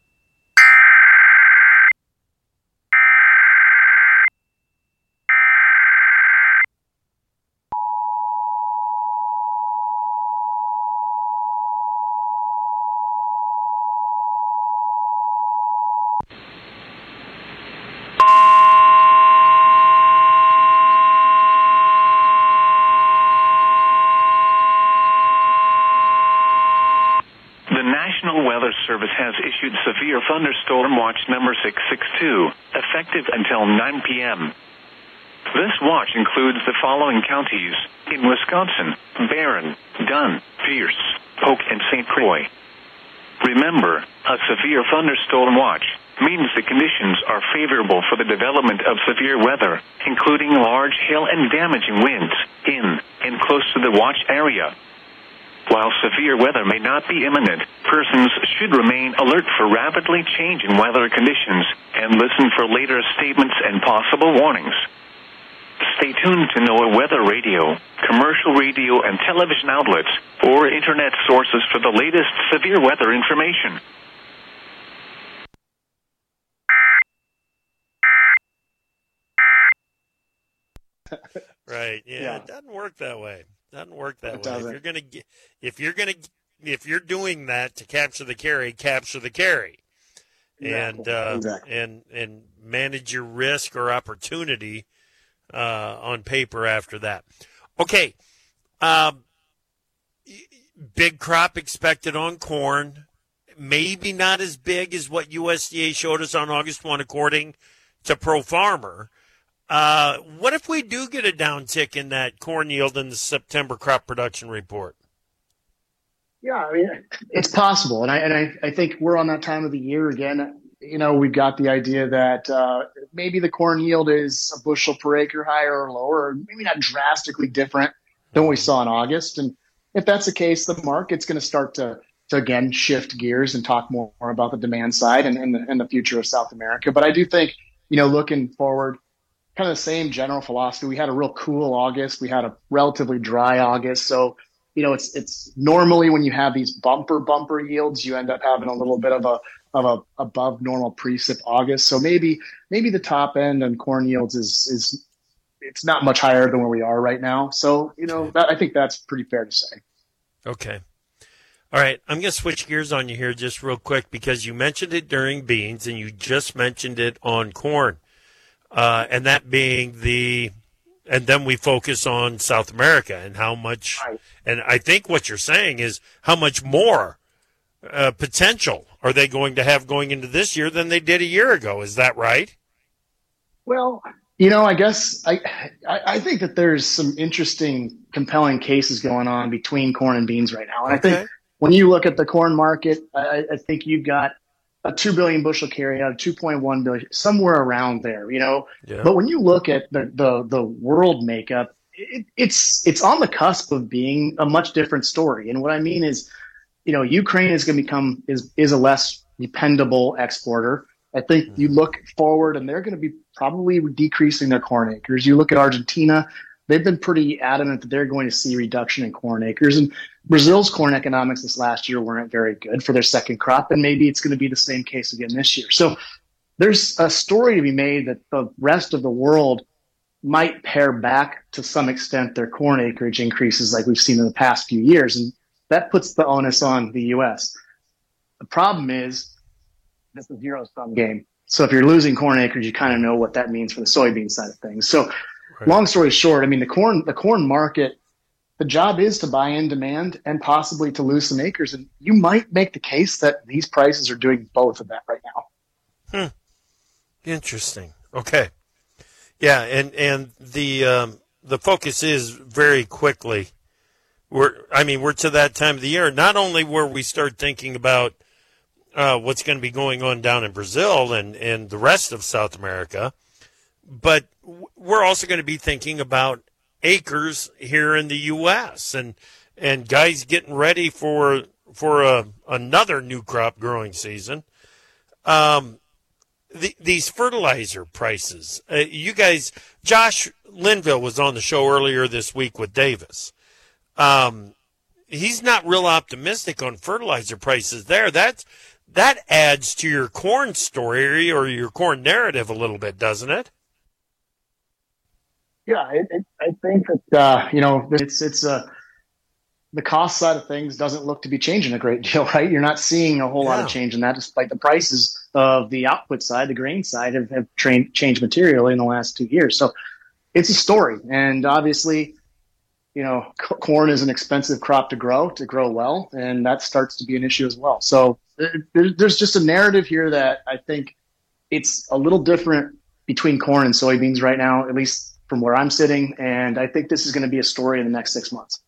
Speaker 8: Service has issued severe thunderstorm watch number 662, effective until 9 p.m. This watch includes the following counties in Wisconsin: Barron, Dunn, Pierce, Polk, and St. Croix. Remember, a severe thunderstorm watch means the conditions are favorable for the development of severe weather, including large hail and damaging winds in and close to the watch area. While severe weather may not be imminent, persons should remain alert for rapidly changing weather conditions and listen for later statements and possible warnings. Stay tuned to NOAA weather radio, commercial radio and television outlets, or internet sources for the latest severe weather information.
Speaker 20: Right. Yeah, it doesn't work that way. Doesn't work that way. If you're doing that to capture the carry, and manage your risk or opportunity on paper after that. Okay, big crop expected on corn. Maybe not as big as what USDA showed us on August 1, according to Pro Farmer. What if we do get a downtick in that corn yield in the September crop production report?
Speaker 3: Yeah, I mean, it's possible. And I think we're on that time of the year again. We've got the idea that maybe the corn yield is a bushel per acre higher or lower, or maybe not drastically different than what we saw in August. And if that's the case, the market's going to start to again shift gears and talk more about the demand side and the future of South America. But I do think, looking forward, kind of the same general philosophy. We had a real cool August. We had a relatively dry August. So, it's normally when you have these bumper yields, you end up having a little bit of a above normal precip August. So maybe the top end on corn yields is it's not much higher than where we are right now. So, I think that's pretty fair to say.
Speaker 20: Okay. All right. I'm going to switch gears on you here just real quick because you mentioned it during beans and you just mentioned it on corn. And that being and then we focus on South America and how much, right. And I think what you're saying is how much more potential are they going to have going into this year than they did a year ago? Is that right?
Speaker 3: Well, I guess I think that there's some interesting, compelling cases going on between corn and beans right now. And okay. I think when you look at the corn market, I think you've got a 2 billion bushel carry out of 2.1 billion, somewhere around there, Yeah. But when you look at the world makeup, it's on the cusp of being a much different story. And what I mean is, Ukraine is going to become is a less dependable exporter. I think you look forward and they're going to be probably decreasing their corn acres. You look at Argentina, they've been pretty adamant that they're going to see reduction in corn acres. And Brazil's corn economics this last year weren't very good for their second crop. And maybe it's going to be the same case again this year. So there's a story to be made that the rest of the world might pare back to some extent their corn acreage increases like we've seen in the past few years. And that puts the onus on the U.S. The problem is this is a zero-sum game. So if you're losing corn acreage, you kind of know what that means for the soybean side of things. So long story short, I mean, the corn market, the job is to buy in demand and possibly to lose some acres. And you might make the case that these prices are doing both of that right now.
Speaker 20: Interesting. Okay. Yeah, and the focus is very quickly. We're to that time of the year. Not only where we start thinking about what's going to be going on down in Brazil and the rest of South America, but we're also going to be thinking about acres here in the U.S. and guys getting ready for another new crop growing season. These fertilizer prices, you guys, Josh Linville was on the show earlier this week with Davis. He's not real optimistic on fertilizer prices there. That adds to your corn story or your corn narrative a little bit, doesn't it?
Speaker 3: Yeah, I think that, it's the cost side of things doesn't look to be changing a great deal, right? You're not seeing a whole lot of change in that, despite the prices of the output side, the grain side have changed materially in the last 2 years. So it's a story. And obviously, corn is an expensive crop to grow well, and that starts to be an issue as well. So there's just a narrative here that I think it's a little different between corn and soybeans right now, at least from where I'm sitting. And I think this is going to be a story in the next 6 months.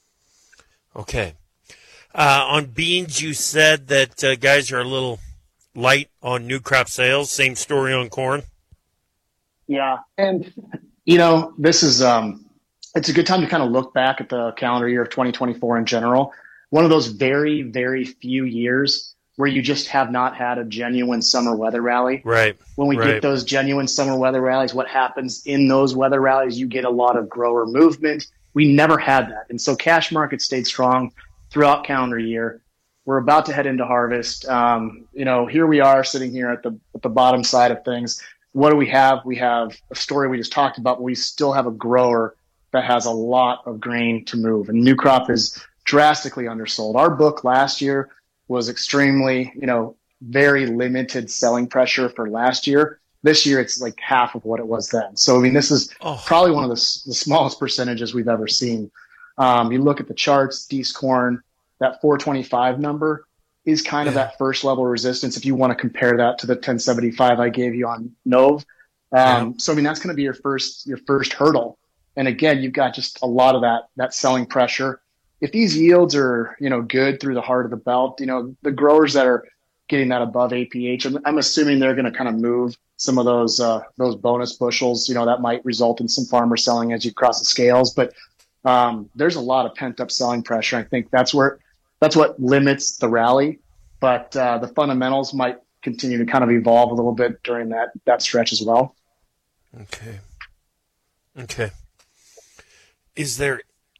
Speaker 20: Okay. On beans, you said that guys are a little light on new crop sales. Same story on corn.
Speaker 3: Yeah. And, this is it's a good time to kind of look back at the calendar year of 2024 in general. One of those very, very few years where you just have not had a genuine summer weather rally.
Speaker 20: Right.
Speaker 3: When we get those genuine summer weather rallies, what happens in those weather rallies? You get a lot of grower movement. We never had that. And so cash markets stayed strong throughout calendar year. We're about to head into harvest. Here we are sitting here at the bottom side of things. What do we have? We have a story we just talked about, but we still have a grower that has a lot of grain to move. And new crop is drastically undersold. Our book last year was extremely, very limited selling pressure for last year. This year, it's like half of what it was then. So, this is probably one of the smallest percentages we've ever seen. You look at the charts, Dees corn, that 425 number is kind of that first level resistance if you want to compare that to the 1075 I gave you on Nove. So, that's going to be your first hurdle. And again, you've got just a lot of that selling pressure. If these yields are, good through the heart of the belt, the growers that are getting that above APH, I'm assuming they're going to kind of move some of those bonus bushels, that might result in some farmer selling as you cross the scales. But there's a lot of pent up selling pressure. I think that's what limits the rally. But the fundamentals might continue to kind of evolve a little bit during that stretch as well.
Speaker 20: Okay. Is there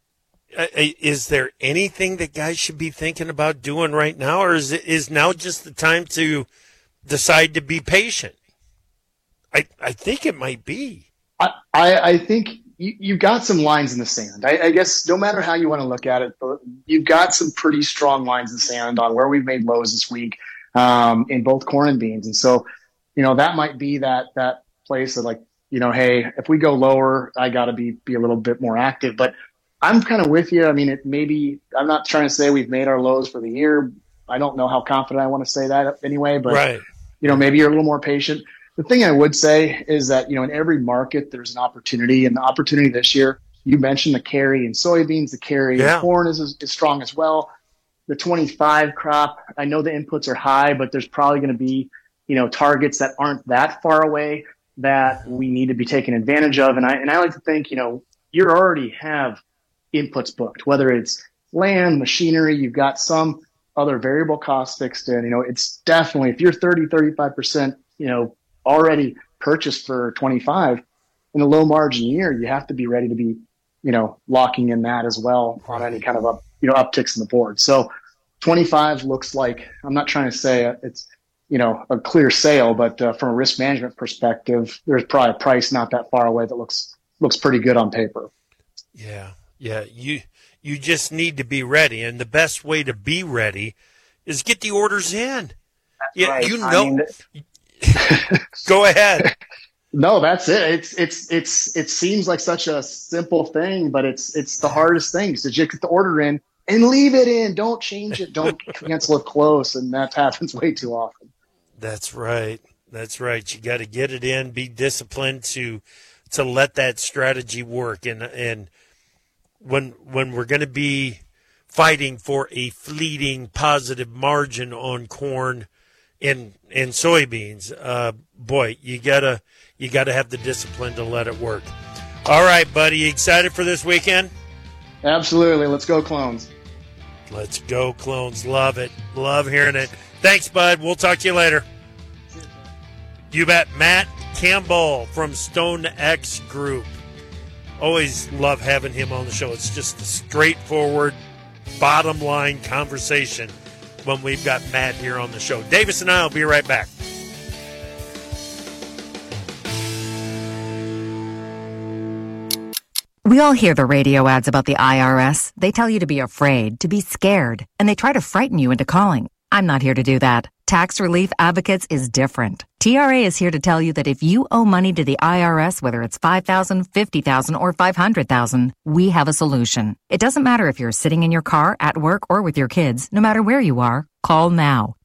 Speaker 20: anything that guys should be thinking about doing right now, or is now just the time to decide to be patient? I think it might be.
Speaker 3: I think you've got some lines in the sand. I guess no matter how you want to look at it, you've got some pretty strong lines in the sand on where we've made lows this week in both corn and beans. And so, that might be that place of hey, if we go lower, I got to be a little bit more active. But I'm kind of with you. I'm not trying to say we've made our lows for the year. I don't know how confident I want to say that anyway, but maybe you're a little more patient. The thing I would say is that, in every market, there's an opportunity, and the opportunity this year, you mentioned the carry in soybeans, the carry in corn is strong as well. The 25 crop, I know the inputs are high, but there's probably going to be, targets that aren't that far away that we need to be taking advantage of. And I like to think, you already have inputs booked, whether it's land, machinery, you've got some other variable costs fixed in. It's definitely, if you're 35%, already purchased for 25 in a low margin year, you have to be ready to be, locking in that as well on any kind of upticks in the board. So 25 looks like, I'm not trying to say it's, a clear sale, but from a risk management perspective, there's probably a price not that far away that looks pretty good on paper.
Speaker 20: Yeah. You just need to be ready, and the best way to be ready is get the orders in.
Speaker 3: That's right.
Speaker 20: Go ahead.
Speaker 3: No, that's it. It seems like such a simple thing, but it's the hardest thing. So just get the order in and leave it in. Don't change it. Don't cancel it close, and that happens way too often.
Speaker 20: That's right. You got to get it in. Be disciplined to let that strategy work, and when we're going to be fighting for a fleeting positive margin on corn and soybeans, boy, you gotta have the discipline to let it work. All right, buddy, you excited for this weekend?
Speaker 3: Absolutely. Let's go, Clones.
Speaker 20: Let's go, Clones. Love it. Love hearing it. Thanks, bud. We'll talk to you later. You bet. Matt Campbell from StoneX Group. Always love having him on the show. It's just a straightforward, bottom line conversation when we've got Matt here on the show. Davis and I will be right back.
Speaker 9: We all hear the radio ads about the IRS. They tell you to be afraid, to be scared, and they try to frighten you into calling. I'm not here to do that. Tax Relief Advocates is different. TRA is here to tell you that if you owe money to the IRS, whether it's $5,000, $50,000, or $500,000, we have a solution. It doesn't matter if you're sitting in your car, at work, or with your kids. No matter where you are, call now.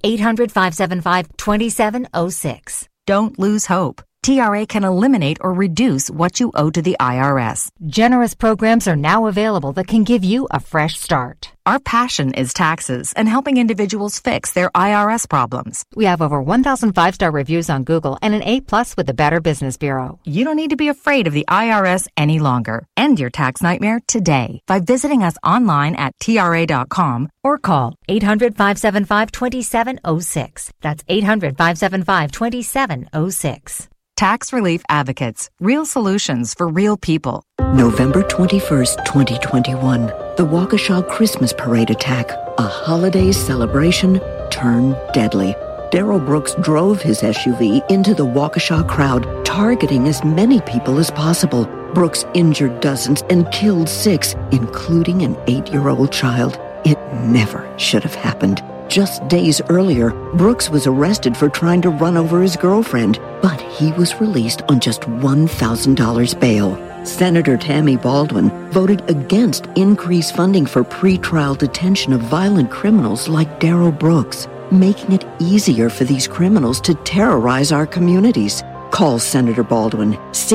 Speaker 9: 800-575-2706. Don't lose hope. TRA can eliminate or reduce what you owe to the IRS.
Speaker 10: Generous programs are now available that can give you a fresh start.
Speaker 9: Our passion is taxes and helping individuals fix their IRS problems.
Speaker 10: We have over 1,000 5-star reviews on Google and an A+ with the Better Business Bureau.
Speaker 9: You don't need to be afraid of the IRS any longer. End your tax nightmare today by visiting us online at TRA.com
Speaker 10: or call 800-575-2706. That's 800-575-2706.
Speaker 9: Tax Relief Advocates. Real solutions for real people.
Speaker 11: November 21st, 2021. The Waukesha Christmas Parade attack. A holiday celebration turned deadly. Darrell Brooks drove his SUV into the Waukesha crowd, targeting as many people as possible. Brooks injured dozens and killed 6, including an 8-year-old child. It never should have happened. Just days earlier, Brooks was arrested for trying to run over his girlfriend, but he was released on just $1,000 bail. Senator Tammy Baldwin voted against increased funding for pretrial detention of violent criminals like Darrell Brooks, making it easier for these criminals to terrorize our communities. Call Senator Baldwin,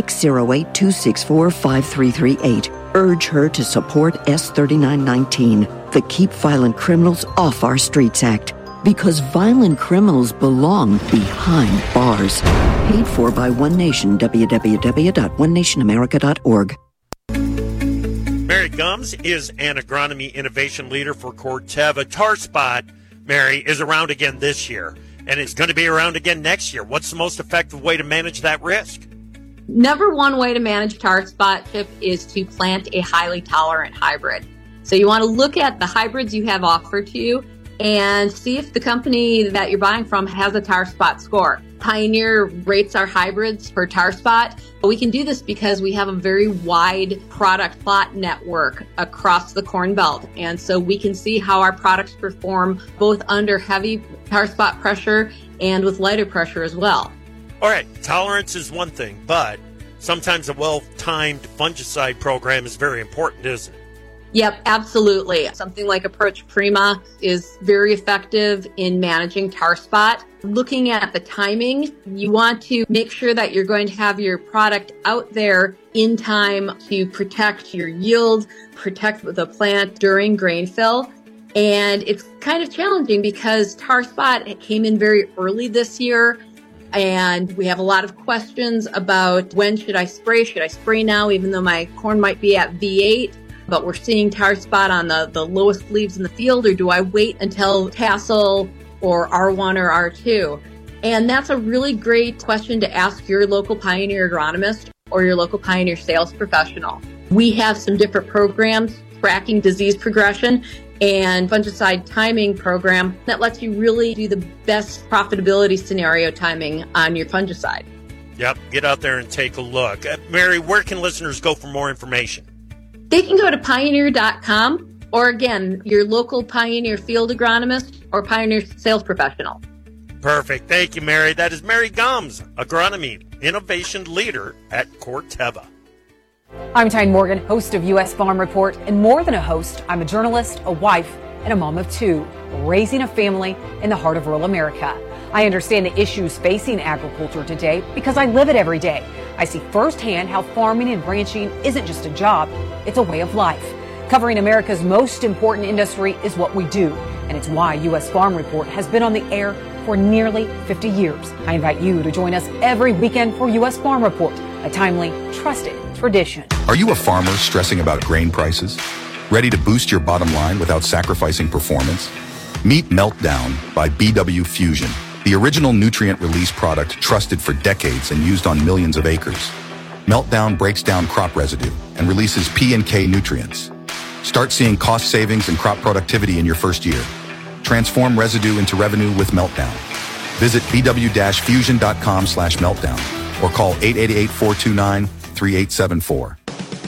Speaker 11: 608-264-5338. Urge her to support S3919, the Keep Violent Criminals Off Our Streets Act. Because violent criminals belong behind bars. Paid for by One Nation, www.onenationamerica.org.
Speaker 20: Mary Gums is an agronomy innovation leader for Corteva. Tar spot, Mary, is around again this year, and it's going to be around again next year. What's the most effective way to manage that risk?
Speaker 12: Number one way to manage tar spot, Chip, is to plant a highly tolerant hybrid. So you want to look at the hybrids you have offered to you and see if the company that you're buying from has a tar spot score. Pioneer rates our hybrids for tar spot. We can do this because we have a very wide product plot network across the Corn Belt. And so we can see how our products perform both under heavy tar spot pressure and with lighter pressure as well.
Speaker 20: All right, tolerance is one thing, but sometimes a well-timed fungicide program is very important, isn't it?
Speaker 12: Yep, absolutely. Something like Approach Prima is very effective in managing tar spot. Looking at the timing, you want to make sure that you're going to have your product out there in time to protect your yield, protect the plant during grain fill. And it's kind of challenging because tar spot came in very early this year. And we have a lot of questions about when should I spray? Should I spray now, even though my corn might be at V8? but we're seeing tar spot on the lowest leaves in the field, or do I wait until tassel or R1 or R2? And that's a really great question to ask your local Pioneer agronomist or your local Pioneer sales professional. We have some different programs tracking disease progression and fungicide timing program that lets you really do the best profitability scenario timing on your fungicide.
Speaker 20: Yep, get out there and take a look. Mary, where can listeners go for more information?
Speaker 12: They can go to Pioneer.com, or again, your local Pioneer field agronomist or Pioneer sales professional.
Speaker 20: Perfect. Thank you, Mary. That is Mary Gomes, Agronomy Innovation Leader at Corteva.
Speaker 1: I'm Tyne Morgan, host of U.S. Farm Report, and more than a host, I'm a journalist, a wife, and a mom of two, raising a family in the heart of rural America. I understand the issues facing agriculture today because I live it every day. I see firsthand how farming and ranching isn't just a job, it's a way of life. Covering America's most important industry is what we do, and it's why U.S. Farm Report has been on the air for nearly 50 years. I invite you to join us every weekend for U.S. Farm Report, a timely, trusted tradition.
Speaker 2: Are you a farmer stressing about grain prices? Ready to boost your bottom line without sacrificing performance? Meet Meltdown by BW Fusion, the original nutrient release product trusted for decades and used on millions of acres. Meltdown breaks down crop residue and releases P and K nutrients. Start seeing cost savings and crop productivity in your first year. Transform residue into revenue with Meltdown. Visit bw-fusion.com/meltdown or call 888-429-3874.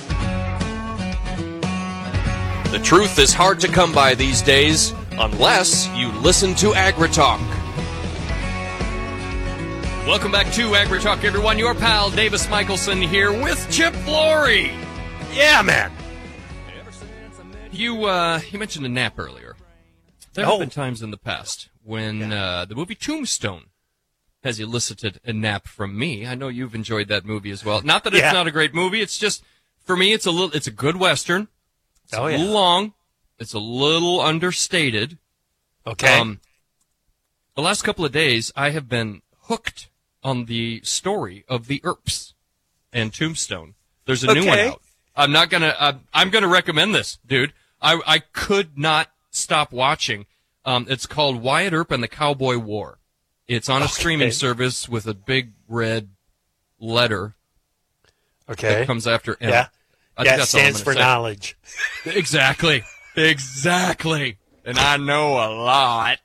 Speaker 21: The truth is hard to come by these days unless you listen to AgriTalk. Welcome back to AgriTalk, everyone. Your pal Davis Michelson here with Chip Flory.
Speaker 20: Yeah, man.
Speaker 21: You mentioned a nap earlier. There have been times in the past when the movie Tombstone has elicited a nap from me. I know you've enjoyed that movie as well. Not that it's not a great movie. It's just, for me, it's a good Western. It's a little long. It's a little understated.
Speaker 20: Okay.
Speaker 21: The last couple of days, I have been hooked on the story of the Earps and Tombstone. There's a new one out. I'm gonna recommend this, dude. I could not stop watching. It's called Wyatt Earp and the Cowboy War. It's on a streaming service with a big red letter.
Speaker 20: Okay.
Speaker 21: That comes after M.
Speaker 20: Yeah. It stands for knowledge.
Speaker 21: Exactly. And I know a lot.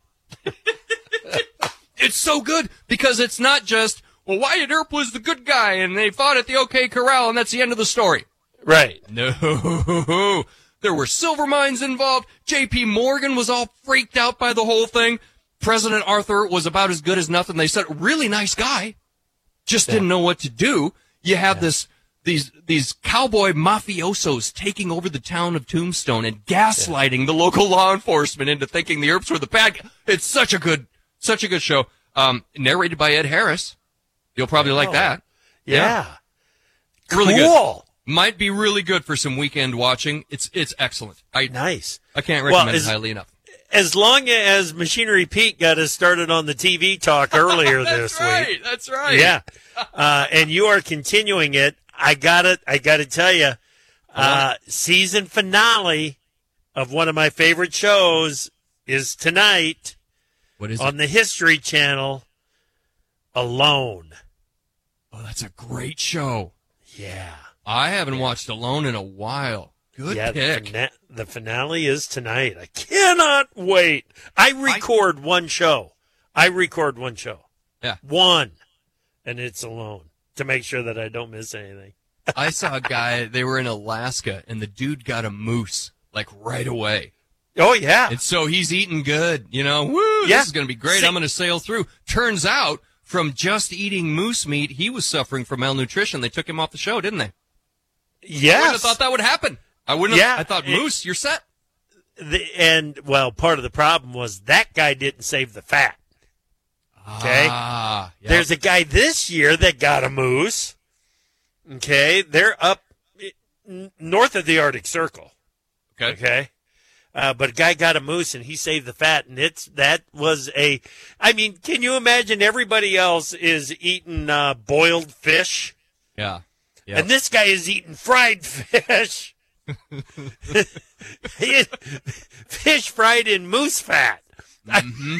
Speaker 21: It's so good because it's not just, well, Wyatt Earp was the good guy and they fought at the OK Corral and that's the end of the story.
Speaker 20: Right.
Speaker 21: No. There were silver mines involved. J.P. Morgan was all freaked out by the whole thing. President Arthur was about as good as nothing. They said, really nice guy. Just didn't know what to do. You have these cowboy mafiosos taking over the town of Tombstone and gaslighting the local law enforcement into thinking the Earps were the bad guy. It's such a good show. Narrated by Ed Harris. You'll probably like that.
Speaker 20: Yeah.
Speaker 21: Really
Speaker 20: cool.
Speaker 21: Good. Might be really good for some weekend watching. It's excellent.
Speaker 20: Nice.
Speaker 21: I can't recommend it highly enough.
Speaker 20: As long as Machinery Pete got us started on the TV talk earlier this week.
Speaker 21: That's right.
Speaker 20: Yeah. And you are continuing it. I gotta tell you, season finale of one of my favorite shows is tonight.
Speaker 21: What is
Speaker 20: on the History Channel, Alone.
Speaker 21: Oh, that's a great show.
Speaker 20: Yeah.
Speaker 21: I haven't watched Alone in a while. Good pick.
Speaker 20: The finale is tonight. I cannot wait. I record one show.
Speaker 21: Yeah.
Speaker 20: One. And it's Alone to make sure that I don't miss anything.
Speaker 21: I saw a guy, they were in Alaska, and the dude got a moose, like, right away.
Speaker 20: Oh, yeah.
Speaker 21: And so he's eating good, Woo, this is going to be great. I'm going to sail through. Turns out, from just eating moose meat, he was suffering from malnutrition. They took him off the show, didn't they?
Speaker 20: Yes.
Speaker 21: I wouldn't have thought that would happen. I thought, moose, you're set.
Speaker 20: Part of the problem was that guy didn't save the fat. Okay?
Speaker 21: Yep.
Speaker 20: There's a guy this year that got a moose. Okay? They're up north of the Arctic Circle. Okay? But a guy got a moose and he saved the fat, and can you imagine everybody else is eating boiled fish?
Speaker 21: Yeah.
Speaker 20: And this guy is eating fried fish. Fish fried in moose fat.
Speaker 21: Mm-hmm.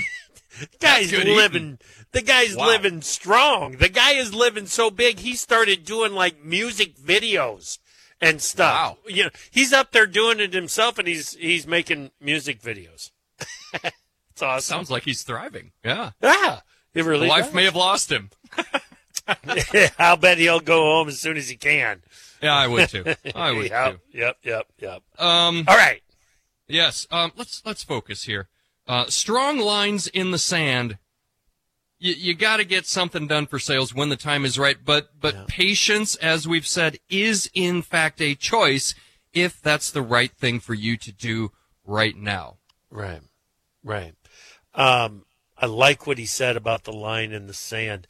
Speaker 20: The guy's living strong. The guy is living so big, he started doing like music videos and stuff.
Speaker 21: Wow.
Speaker 20: He's up there doing it himself, and he's making music videos. It's awesome.
Speaker 21: Sounds like he's thriving. Yeah.
Speaker 20: Yeah. It really
Speaker 21: Life
Speaker 20: does.
Speaker 21: may have lost him.
Speaker 20: I'll bet he'll go home as soon as he can.
Speaker 21: Yeah, I would too. Too.
Speaker 20: Yep.
Speaker 21: All
Speaker 20: right.
Speaker 21: Yes. Let's focus here. Strong lines in the sand. You got to get something done for sales when the time is right. But patience, as we've said, is in fact a choice if that's the right thing for you to do right now.
Speaker 20: Right. I like what he said about the line in the sand.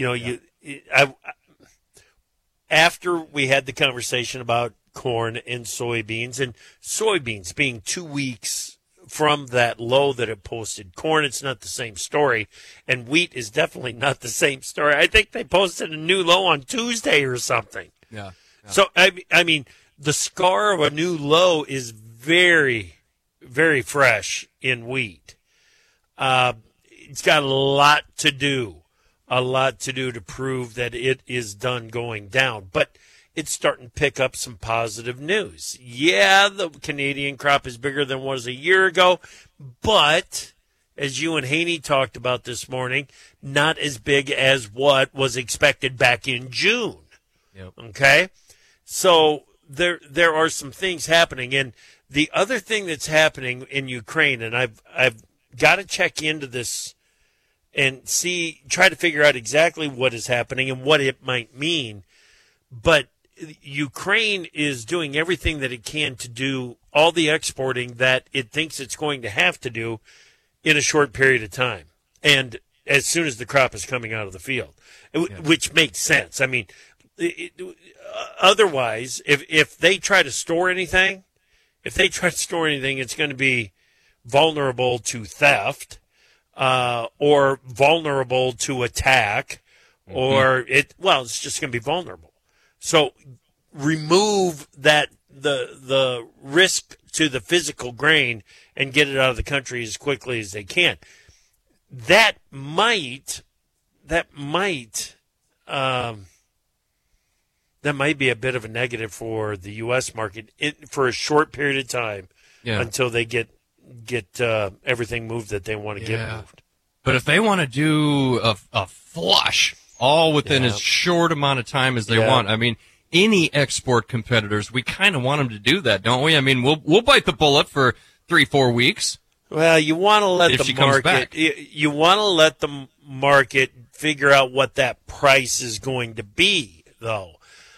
Speaker 20: After we had the conversation about corn and soybeans being 2 weeks from that low that it posted. Corn, it's not the same story, and wheat is definitely not the same story. I think they posted a new low on Tuesday or something.
Speaker 21: Yeah.
Speaker 20: So, I mean, the scar of a new low is very, very fresh in wheat. It's got a lot to do to prove that it is done going down. But it's starting to pick up some positive news. Yeah, the Canadian crop is bigger than it was a year ago, but as you and Haney talked about this morning, not as big as what was expected back in June.
Speaker 21: Yep.
Speaker 20: Okay? So there are some things happening. And the other thing that's happening in Ukraine, and I've got to check into this and try to figure out exactly what is happening and what it might mean. But Ukraine is doing everything that it can to do all the exporting that it thinks it's going to have to do in a short period of time. And as soon as the crop is coming out of the field, which makes sense. I mean, otherwise, if they try to store anything, it's going to be vulnerable to theft, or vulnerable to attack, or it's just going to be vulnerable. So remove the risk to the physical grain and get it out of the country as quickly as they can. That might be a bit of a negative for the U.S. market for a short period of time until they get everything moved that they want to get moved.
Speaker 21: But if they want to do a flush all within as short amount of time as they want, I mean, any export competitors, we kind of want them to do that, don't we? I mean, we'll bite the bullet for 3-4 weeks.
Speaker 20: Well, you want to let the market. You want to let the market figure out what that price is going to be, though.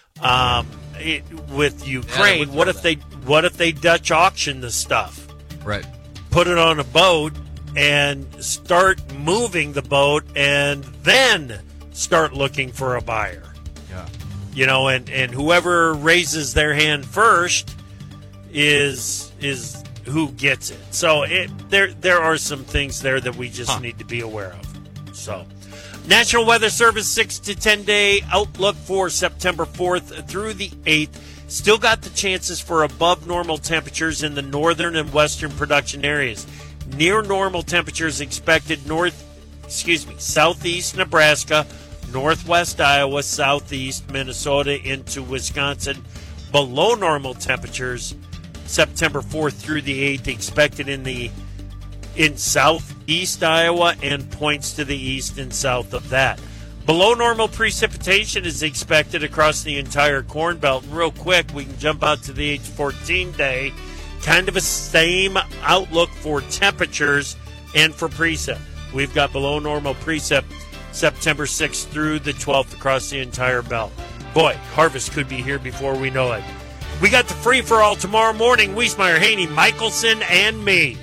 Speaker 20: With Ukraine, what if they Dutch auction the stuff?
Speaker 21: Right.
Speaker 20: Put it on a boat and start moving the boat, and then start looking for a buyer.
Speaker 21: Yeah.
Speaker 20: And whoever raises their hand first is who gets it. So there are some things there that we just need to be aware of. So, National Weather Service 6 to 10 day outlook for September 4th through the 8th. Still got the chances for above normal temperatures in the northern and western production areas. Near normal temperatures expected southeast Nebraska, northwest Iowa, southeast Minnesota into Wisconsin. Below normal temperatures September 4th through the 8th expected in southeast Iowa and points to the east and south of that. Below normal precipitation is expected across the entire Corn Belt. And real quick, we can jump out to the H14 day. Kind of a same outlook for temperatures and for precip. We've got below normal precip September 6th through the 12th across the entire belt. Boy, harvest could be here before we know it. We got the free-for-all tomorrow morning. Wiesmeyer, Haney, Michelson, and me.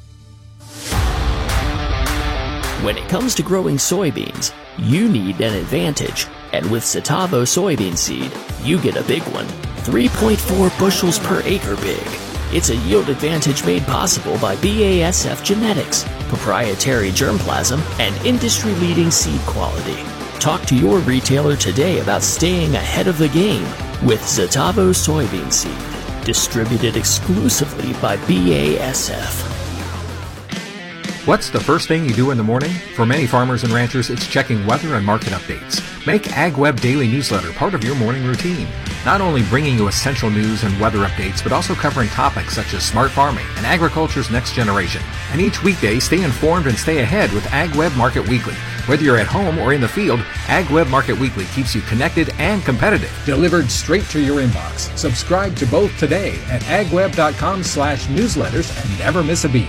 Speaker 25: When it comes to growing soybeans, you need an advantage. And with Citavo soybean seed, you get a big one. 3.4 bushels per acre big. It's a yield advantage made possible by BASF genetics, proprietary germplasm, and industry-leading seed quality. Talk to your retailer today about staying ahead of the game with Citavo soybean seed. Distributed exclusively by BASF.
Speaker 26: What's the first thing you do in the morning? For many farmers and ranchers, it's checking weather and market updates. Make AgWeb Daily Newsletter part of your morning routine. Not only bringing you essential news and weather updates, but also covering topics such as smart farming and agriculture's next generation. And each weekday, stay informed and stay ahead with AgWeb Market Weekly. Whether you're at home or in the field, AgWeb Market Weekly keeps you connected and competitive.
Speaker 27: Delivered straight to your inbox. Subscribe to both today at agweb.com/newsletters and never miss a beat.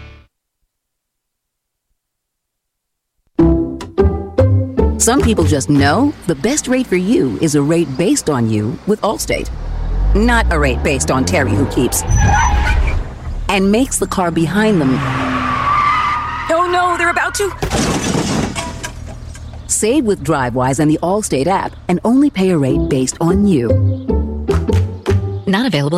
Speaker 11: Some people just know the best rate for you is a rate based on you with Allstate. Not a rate based on Terry who keeps and makes the car behind them. Oh no, they're about to. Save with DriveWise and the Allstate app and only pay a rate based on you.
Speaker 10: Not available